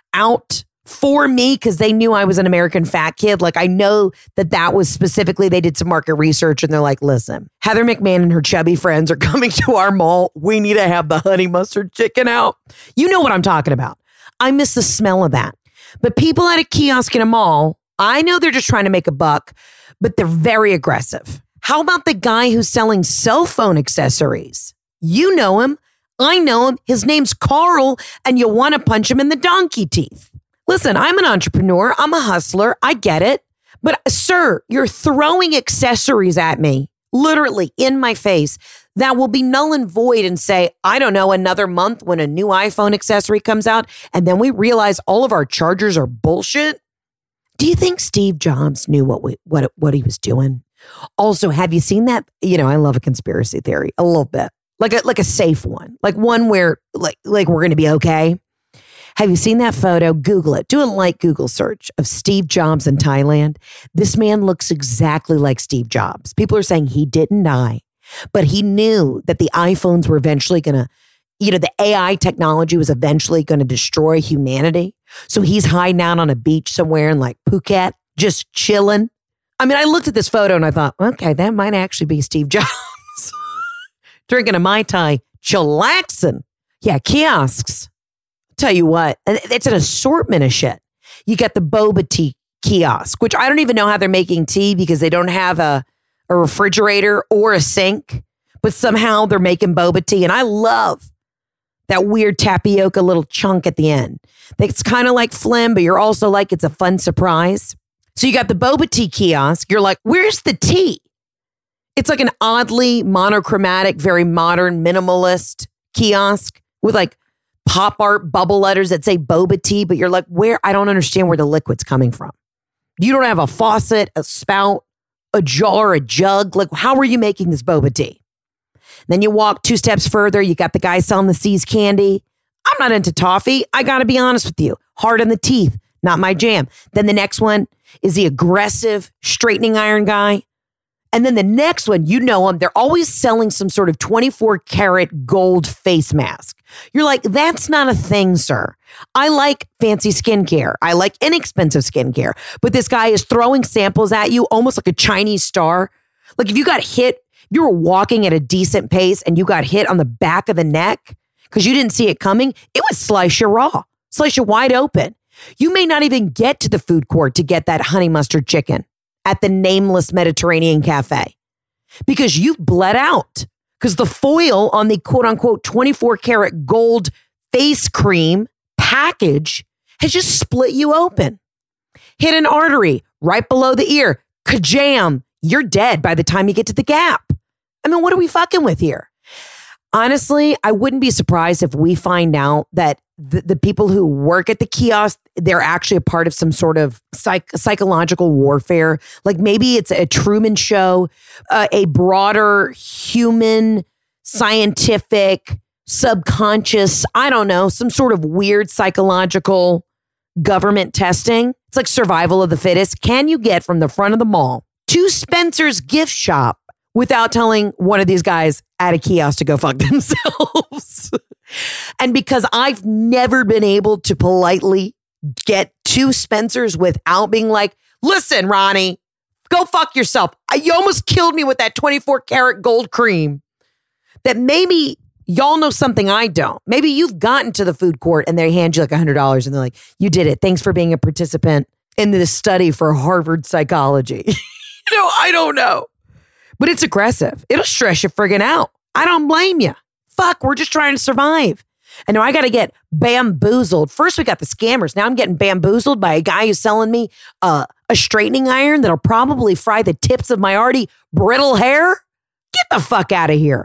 E: out for me because they knew I was an American fat kid. Like I know that that was specifically, they did some market research and they're like, listen, Heather McMahon and her chubby friends are coming to our mall. We need to have the honey mustard chicken out. You know what I'm talking about. I miss the smell of that. But people at a kiosk in a mall, I know they're just trying to make a buck, but they're very aggressive. How about the guy who's selling cell phone accessories? You know him. I know him. His name's Carl, and you want to punch him in the donkey teeth. Listen, I'm an entrepreneur. I'm a hustler. I get it. But sir, you're throwing accessories at me, literally in my face, that will be null and void and say, I don't know, another month when a new iPhone accessory comes out and then we realize all of our chargers are bullshit. Do you think Steve Jobs knew what we, what what he was doing? Also, have you seen that? You know, I love a conspiracy theory a little bit, like a like a safe one, like one where like like we're going to be okay. Have you seen that photo? Google it. Do a light Google search of Steve Jobs in Thailand. This man looks exactly like Steve Jobs. People are saying he didn't die, but he knew that the iPhones were eventually going to, you know, the A I technology was eventually going to destroy humanity. So he's hiding out on a beach somewhere in like Phuket, just chilling. I mean, I looked at this photo and I thought, okay, that might actually be Steve Jobs. Drinking a Mai Tai, chillaxing. Yeah, kiosks. Tell you what, it's an assortment of shit. You got the boba tea kiosk, which I don't even know how they're making tea because they don't have a, a refrigerator or a sink, but somehow they're making boba tea. And I love that weird tapioca little chunk at the end. It's kind of like phlegm, but you're also like, it's a fun surprise. So you got the boba tea kiosk. You're like, where's the tea? It's like an oddly monochromatic, very modern, minimalist kiosk with like pop art bubble letters that say boba tea, but you're like, where? I don't understand where the liquid's coming from. You don't have a faucet, a spout, a jar, a jug. Like, how are you making this boba tea? Then you walk two steps further. You got the guy selling the See's candy. I'm not into toffee. I got to be honest with you. Hard on the teeth. Not my jam. Then the next one is the aggressive straightening iron guy. And then the next one, you know them. They're always selling some sort of twenty-four karat gold face mask. You're like, that's not a thing, sir. I like fancy skincare. I like inexpensive skincare. But this guy is throwing samples at you almost like a Chinese star. Like if you got hit, if you were walking at a decent pace and you got hit on the back of the neck because you didn't see it coming, it would slice you raw, slice you wide open. You may not even get to the food court to get that honey mustard chicken at the nameless Mediterranean cafe because you've bled out because the foil on the quote unquote twenty-four karat gold face cream package has just split you open. Hit an artery right below the ear. Kajam. You're dead by the time you get to the gap. I mean, what are we fucking with here? Honestly, I wouldn't be surprised if we find out that the, the people who work at the kiosk, they're actually a part of some sort of psych, psychological warfare. Like maybe it's a Truman Show, uh, a broader human, scientific, subconscious, I don't know, some sort of weird psychological government testing. It's like survival of the fittest. Can you get from the front of the mall to Spencer's gift shop without telling one of these guys at a kiosk to go fuck themselves? And because I've never been able to politely get to Spencer's without being like, listen, Ronnie, go fuck yourself. You almost killed me with that twenty-four karat gold cream. That maybe y'all know something I don't. Maybe you've gotten to the food court and they hand you like one hundred dollars and they're like, you did it. Thanks for being a participant in this study for Harvard psychology. You know, I don't know. But it's aggressive. It'll stress you friggin' out. I don't blame you. Fuck, we're just trying to survive. And now I got to get bamboozled. First, we got the scammers. Now I'm getting bamboozled by a guy who's selling me uh, a straightening iron that'll probably fry the tips of my already brittle hair. Get the fuck out of here.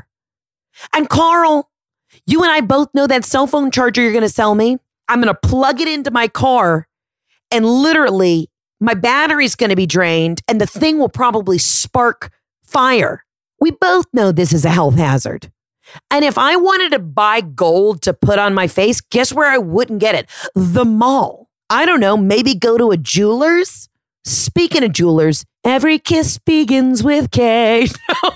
E: And Carl, you and I both know that cell phone charger you're going to sell me. I'm going to plug it into my car and literally my battery's going to be drained and the thing will probably spark fire. We both know this is a health hazard. And if I wanted to buy gold to put on my face, guess where I wouldn't get it? The mall. I don't know, maybe go to a jeweler's? Speaking of jewelers, every kiss begins with K.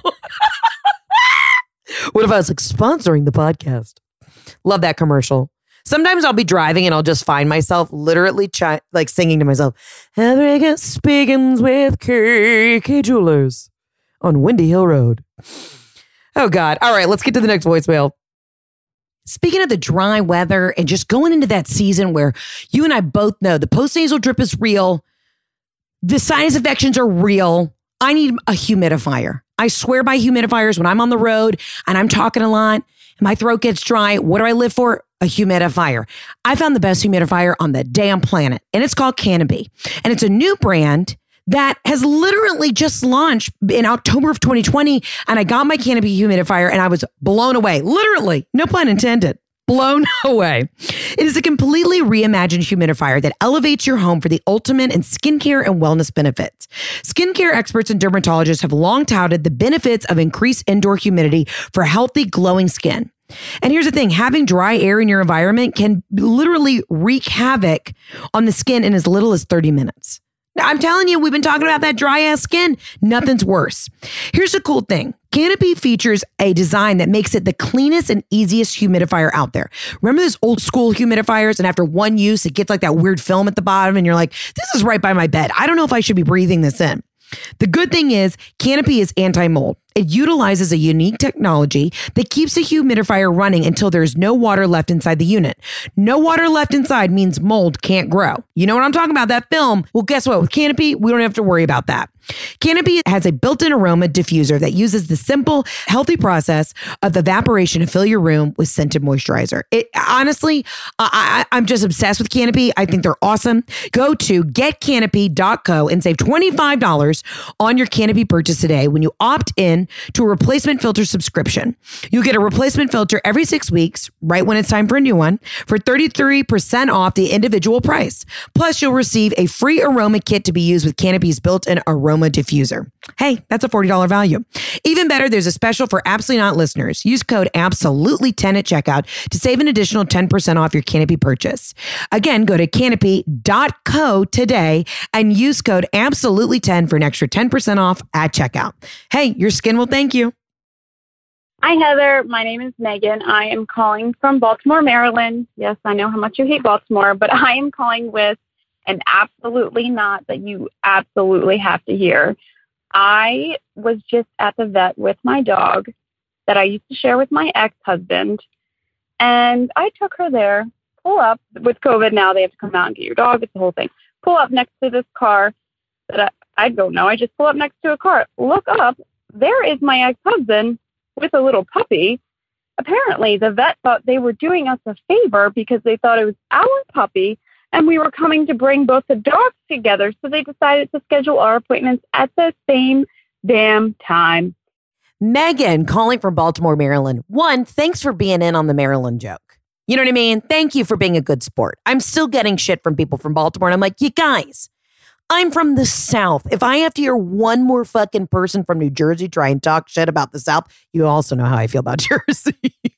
E: What if I was like sponsoring the podcast? Love that commercial. Sometimes I'll be driving and I'll just find myself literally chi- like singing to myself, every kiss begins with K, K Jewelers on Windy Hill Road. Oh, God. All right, let's get to the next voicemail. Speaking of the dry weather and just going into that season where you and I both know the postnasal drip is real, the sinus infections are real, I need a humidifier. I swear by humidifiers when I'm on the road and I'm talking a lot and my throat gets dry. What do I live for? A humidifier. I found the best humidifier on the damn planet, and it's called Canopy. And it's a new brand that has literally just launched in October of twenty twenty. And I got my Canopy humidifier and I was blown away. Literally, no pun intended. Blown away. It is a completely reimagined humidifier that elevates your home for the ultimate in skincare and wellness benefits. Skincare experts and dermatologists have long touted the benefits of increased indoor humidity for healthy, glowing skin. And here's the thing, having dry air in your environment can literally wreak havoc on the skin in as little as thirty minutes. Now, I'm telling you, we've been talking about that dry ass skin. Nothing's worse. Here's the cool thing. Canopy features a design that makes it the cleanest and easiest humidifier out there. Remember those old school humidifiers? And after one use, it gets like that weird film at the bottom and you're like, this is right by my bed. I don't know if I should be breathing this in. The good thing is Canopy is anti-mold. It utilizes a unique technology that keeps the humidifier running until there's no water left inside the unit. No water left inside means mold can't grow. You know what I'm talking about, that film? Well, guess what? With Canopy, we don't have to worry about that. Canopy has a built-in aroma diffuser that uses the simple, healthy process of evaporation to fill your room with scented moisturizer. It honestly, I, I, I'm just obsessed with Canopy. I think they're awesome. Go to get canopy dot co and save twenty-five dollars on your Canopy purchase today when you opt in to a replacement filter subscription. You get a replacement filter every six weeks, right when it's time for a new one, for thirty-three percent off the individual price. Plus, you'll receive a free aroma kit to be used with Canopy's built-in aroma diffuser. Hey, that's a forty dollars value. Even better, there's a special for Absolutely Not listeners. Use code absolutely ten at checkout to save an additional ten percent off your Canopy purchase. Again, go to canopy dot co today and use code absolutely ten for an extra ten percent off at checkout. Hey, your skin will thank you.
H: Hi, Heather. My name is Megan. I am calling from Baltimore, Maryland. Yes, I know how much you hate Baltimore, but I am calling with an absolutely not that you absolutely have to hear. I was just at the vet with my dog that I used to share with my ex-husband, and I took her there. Pull up. With COVID now, they have to come out and get your dog. It's the whole thing. Pull up next to this car that I, I don't know. I just pull up next to a car. Look up. There is my ex-husband with a little puppy. Apparently, the vet thought they were doing us a favor because they thought it was our puppy and we were coming to bring both the dogs together. So they decided to schedule our appointments at the same damn time.
E: Megan calling from Baltimore, Maryland. One, thanks for being in on the Maryland joke. You know what I mean? Thank you for being a good sport. I'm still getting shit from people from Baltimore. And I'm like, you guys, I'm from the South. If I have to hear one more fucking person from New Jersey try and talk shit about the South, you also know how I feel about Jersey.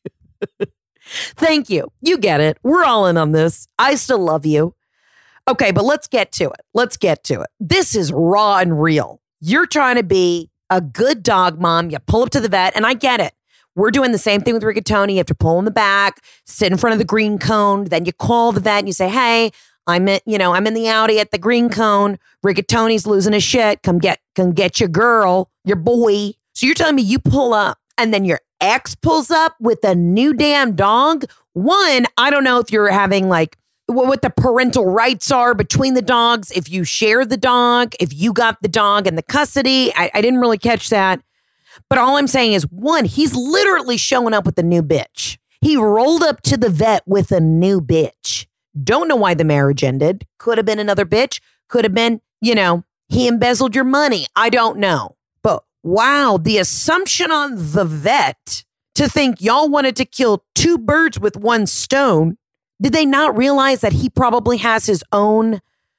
E: Thank you. You get it. We're all in on this. I still love you. Okay, but let's get to it. Let's get to it. This is raw and real. You're trying to be a good dog mom. You pull up to the vet, and I get it. We're doing the same thing with Rigatoni. You have to pull in the back, sit in front of the green cone. Then you call the vet and you say, hey, I'm in, you know, I'm in the Audi at the green cone. Rigatoni's losing his shit. Come get, come get your girl, your boy. So you're telling me you pull up and then your ex pulls up with a new damn dog? One, I don't know if you're having like what the parental rights are between the dogs. If you share the dog, if you got the dog in the custody, I, I didn't really catch that. But all I'm saying is, one, he's literally showing up with a new bitch. He rolled up to the vet with a new bitch. Don't know why the marriage ended. Could have been another bitch. Could have been, you know, he embezzled your money. I don't know. But wow, the assumption on the vet to think y'all wanted to kill two birds with one stone. Did they not realize that he probably has his own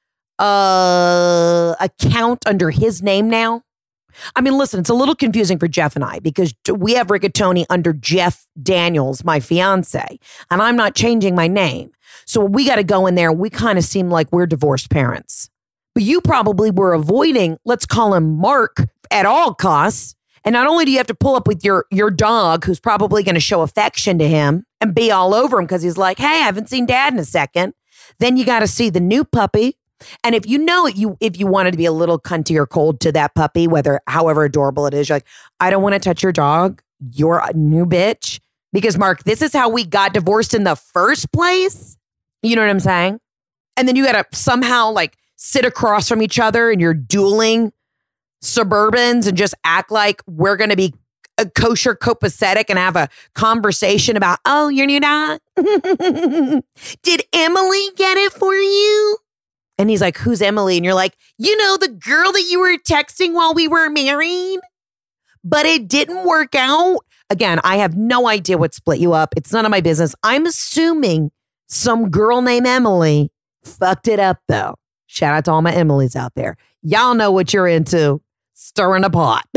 E: uh, account under his name now? I mean, listen, it's a little confusing for Jeff and I because we have Rigatoni under Jeff Daniels, my fiance, and I'm not changing my name. So we got to go in there. We kind of seem like we're divorced parents. But you probably were avoiding, let's call him Mark, at all costs. And not only do you have to pull up with your, your dog, who's probably going to show affection to him and be all over him because he's like, hey, I haven't seen dad in a second. Then you got to see the new puppy. And if you know it, you if you wanted to be a little cunty or cold to that puppy, whether however adorable it is, you're like, I don't want to touch your dog. You're a new bitch. Because, Mark, this is how we got divorced in the first place. You know what I'm saying? And then you got to somehow like sit across from each other and you're dueling Suburbans and just act like we're going to be a kosher copacetic and have a conversation about, oh, your new dog? Did Emily get it for you? And he's like, who's Emily? And you're like, you know, the girl that you were texting while we were married, but it didn't work out. Again, I have no idea what split you up. It's none of my business. I'm assuming some girl named Emily fucked it up, though. Shout out to all my Emilys out there. Y'all know what you're into. Stirring a pot.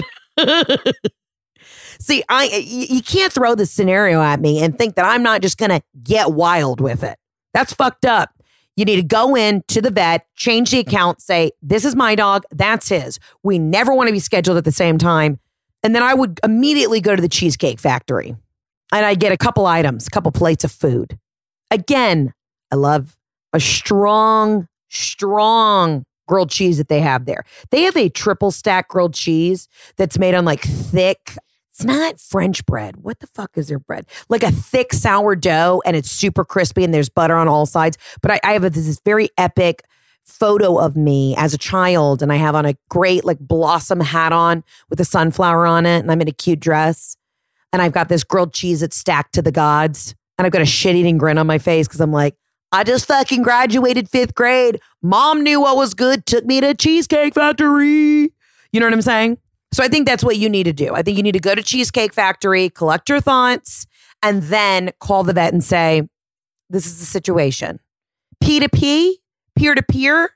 E: See, I you can't throw this scenario at me and think that I'm not just going to get wild with it. That's fucked up. You need to go in to the vet, change the account, say, this is my dog, that's his. We never want to be scheduled at the same time. And then I would immediately go to the Cheesecake Factory and I'd get a couple items, a couple plates of food. Again, I love a strong, strong grilled cheese that they have there. They have a triple stack grilled cheese that's made on like thick, it's not French bread. What the fuck is their bread? Like a thick sourdough and it's super crispy and there's butter on all sides. But I, I have a, this very epic photo of me as a child and I have on a great like blossom hat on with a sunflower on it and I'm in a cute dress and I've got this grilled cheese that's stacked to the gods and I've got a shit-eating grin on my face because I'm like, I just fucking graduated fifth grade. Mom knew what was good, took me to Cheesecake Factory. You know what I'm saying? So I think that's what you need to do. I think you need to go to Cheesecake Factory, collect your thoughts, and then call the vet and say, this is the situation. P to P, peer to peer,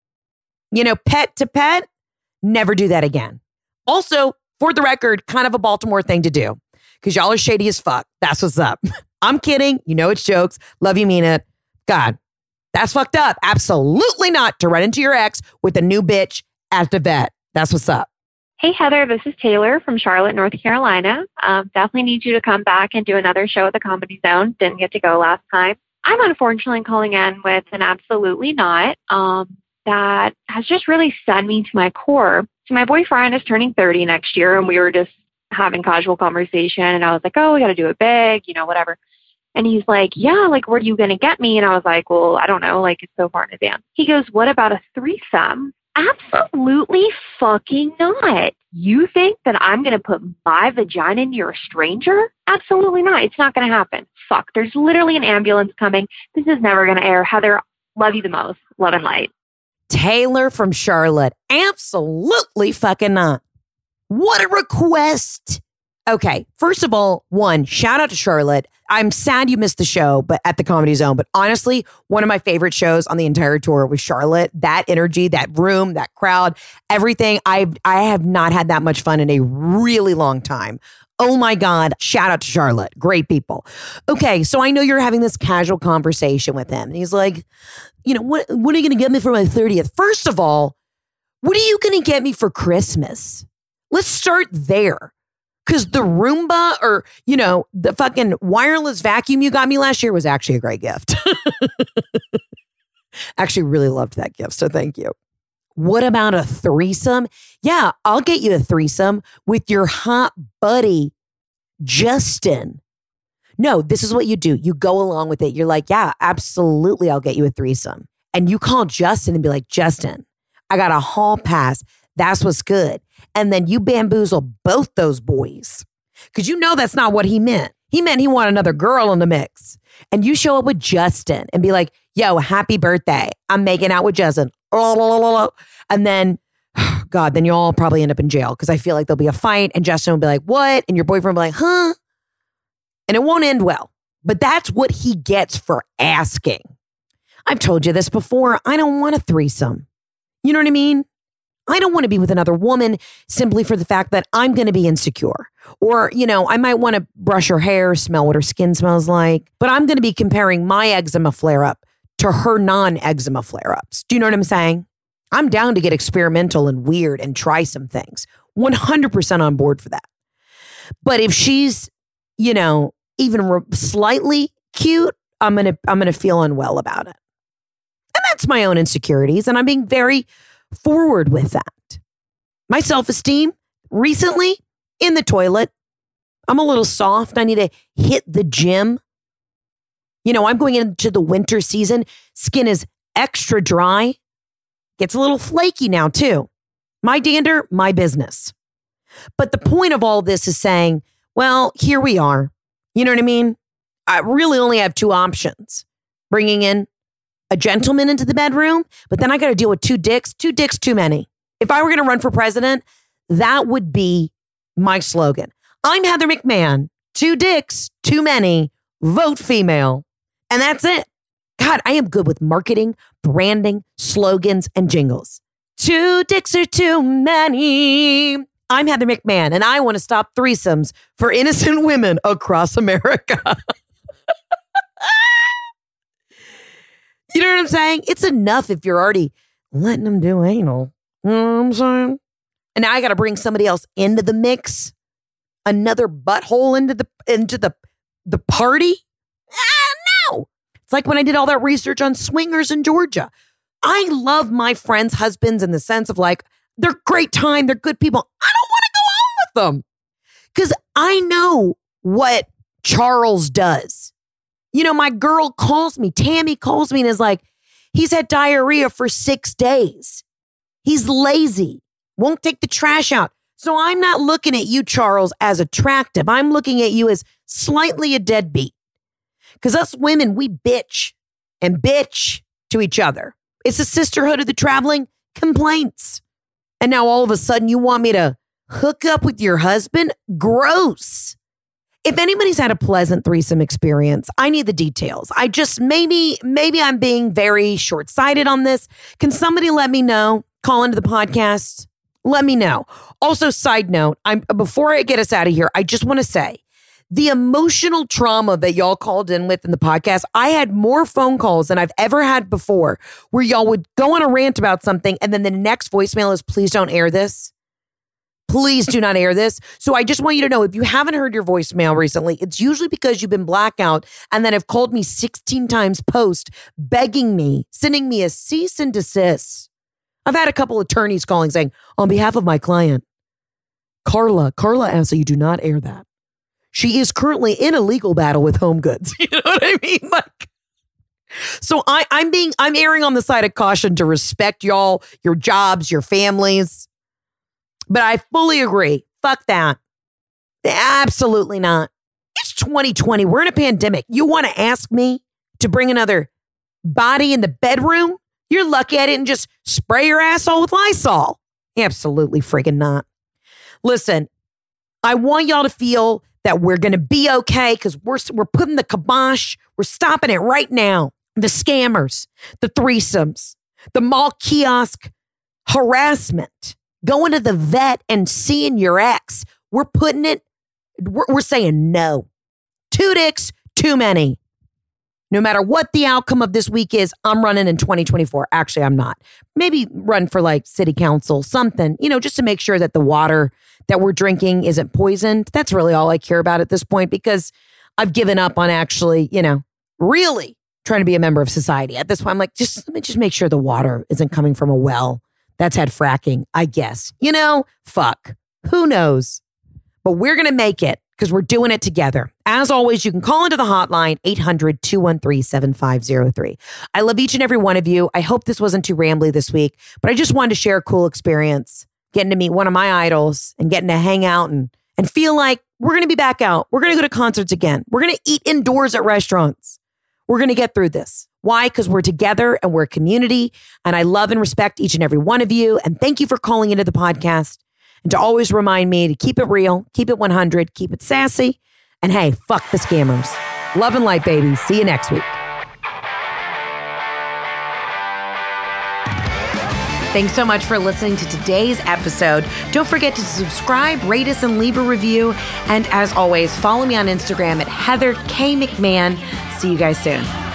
E: you know, pet to pet, never do that again. Also, for the record, kind of a Baltimore thing to do because y'all are shady as fuck. That's what's up. I'm kidding. You know it's jokes. Love you, mean it. God, that's fucked up. Absolutely not to run into your ex with a new bitch at the vet. That's what's up.
I: Hey, Heather, this is Taylor from Charlotte, North Carolina. Um, definitely need you to come back and do another show at the Comedy Zone. Didn't get to go last time. I'm unfortunately calling in with an absolutely not um, that has just really sent me to my core. So my boyfriend is turning thirty next year, and we were just having casual conversation, and I was like, oh, we got to do it big, you know, whatever. And he's like, yeah, like, where are you going to get me? And I was like, well, I don't know. Like, it's so far in advance. He goes, what about a threesome? Absolutely fucking not. You think that I'm going to put my vagina near a stranger? Absolutely not. It's not going to happen. Fuck. There's literally an ambulance coming. This is never going to air. Heather, love you the most. Love and light.
E: Taylor from Charlotte. Absolutely fucking not. What a request. Okay, first of all, one, shout out to Charlotte. I'm sad you missed the show, but at the Comedy Zone. But honestly, one of my favorite shows on the entire tour was Charlotte. That energy, that room, that crowd, everything. I've I have not had that much fun in a really long time. Oh my God. Shout out to Charlotte. Great people. Okay, so I know you're having this casual conversation with him. And he's like, you know, what, what are you going to get me for my thirtieth? First of all, what are you going to get me for Christmas? Let's start there. Because the Roomba or, you know, the fucking wireless vacuum you got me last year was actually a great gift. Actually really loved that gift, so thank you. What about a threesome? Yeah, I'll get you a threesome with your hot buddy, Justin. No, this is what you do. You go along with it. You're like, yeah, absolutely, I'll get you a threesome. And you call Justin and be like, Justin, I got a hall pass. That's what's good. And then you bamboozle both those boys. Because you know that's not what he meant. He meant he wanted another girl in the mix. And you show up with Justin and be like, yo, happy birthday. I'm making out with Justin. And then, God, then you'll all probably end up in jail because I feel like there'll be a fight and Justin will be like, what? And your boyfriend will be like, huh? And it won't end well. But that's what he gets for asking. I've told you this before. I don't want a threesome. You know what I mean? I don't want to be with another woman simply for the fact that I'm going to be insecure. Or, you know, I might want to brush her hair, smell what her skin smells like. But I'm going to be comparing my eczema flare-up to her non-eczema flare-ups. Do you know what I'm saying? I'm down to get experimental and weird and try some things. one hundred percent on board for that. But if she's, you know, even re- slightly cute, I'm going to I'm going to feel unwell about it. And that's my own insecurities. And I'm being very forward with that. My self-esteem recently in the toilet. I'm a little soft. I need to hit the gym. You know, I'm going into the winter season. Skin is extra dry. Gets a little flaky now too. My dander, my business. But the point of all this is saying, well, here we are. You know what I mean? I really only have two options. Bringing in a gentleman into the bedroom, but then I got to deal with two dicks. Two dicks too many. If I were going to run for president, that would be my slogan. I'm Heather McMahon. Two dicks too many. Vote female. And that's it. God, I am good with marketing, branding, slogans, and jingles. Two dicks are too many. I'm Heather McMahon, and I want to stop threesomes for innocent women across America. You know what I'm saying? It's enough if you're already letting them do anal. You know what I'm saying? And now I got to bring somebody else into the mix. Another butthole into the into the the party? Ah, no. It's like when I did all that research on swingers in Georgia. I love my friends' husbands in the sense of like, they're great time. They're good people. I don't want to go on with them because I know what Charles does. You know, my girl calls me, Tammy calls me and is like, He's had diarrhea for six days. He's lazy, won't take the trash out. So I'm not looking at you, Charles, as attractive. I'm looking at you as slightly a deadbeat. Because us women, we bitch and bitch to each other. It's the sisterhood of the traveling complaints. And now all of a sudden you want me to hook up with your husband? Gross. If anybody's had a pleasant threesome experience, I need the details. I just, maybe, maybe I'm being very short-sighted on this. Can somebody let me know? Call into the podcast. Let me know. Also, side note, I'm before I get us out of here, I just want to say the emotional trauma that y'all called in with in the podcast, I had more phone calls than I've ever had before where y'all would go on a rant about something and then the next voicemail is, please don't air this. Please do not air this. So I just want you to know, if you haven't heard your voicemail recently, it's usually because you've been blackout and then have called me sixteen times post, begging me, sending me a cease and desist. I've had a couple attorneys calling saying, on behalf of my client, Carla, Carla asks that you do not air that. She is currently in a legal battle with Home Goods. You know what I mean? Like, so I, I'm being, I'm erring on the side of caution to respect y'all, your jobs, your families. But I fully agree. Fuck that. Absolutely not. It's twenty twenty. We're in a pandemic. You want to ask me to bring another body in the bedroom? You're lucky I didn't just spray your asshole with Lysol. Absolutely friggin' not. Listen, I want y'all to feel that we're going to be okay because we're, we're putting the kibosh. We're stopping it right now. The scammers, the threesomes, the mall kiosk harassment, going to the vet and seeing your ex. We're putting it, we're, we're saying no. Two dicks, too many. No matter what the outcome of this week is, I'm running in twenty twenty-four. Actually, I'm not. Maybe run for like city council, something, you know, just to make sure that the water that we're drinking isn't poisoned. That's really all I care about at this point because I've given up on actually, you know, really trying to be a member of society. At this point, I'm like, just let me just make sure the water isn't coming from a well that's had fracking, I guess. You know, fuck. Who knows? But we're going to make it because we're doing it together. As always, you can call into the hotline, eight hundred, two one three, seven five zero three. I love each and every one of you. I hope this wasn't too rambly this week, but I just wanted to share a cool experience, getting to meet one of my idols and getting to hang out and, and feel like we're going to be back out. We're going to go to concerts again. We're going to eat indoors at restaurants. We're going to get through this. Why? Because we're together and we're a community. And I love and respect each and every one of you. And thank you for calling into the podcast. And to always remind me to keep it real, keep it one hundred, keep it sassy. And hey, fuck the scammers. Love and light, baby. See you next week. Thanks so much for listening to today's episode. Don't forget to subscribe, rate us, and leave a review. And as always, follow me on Instagram at Heather K. McMahon. See you guys soon.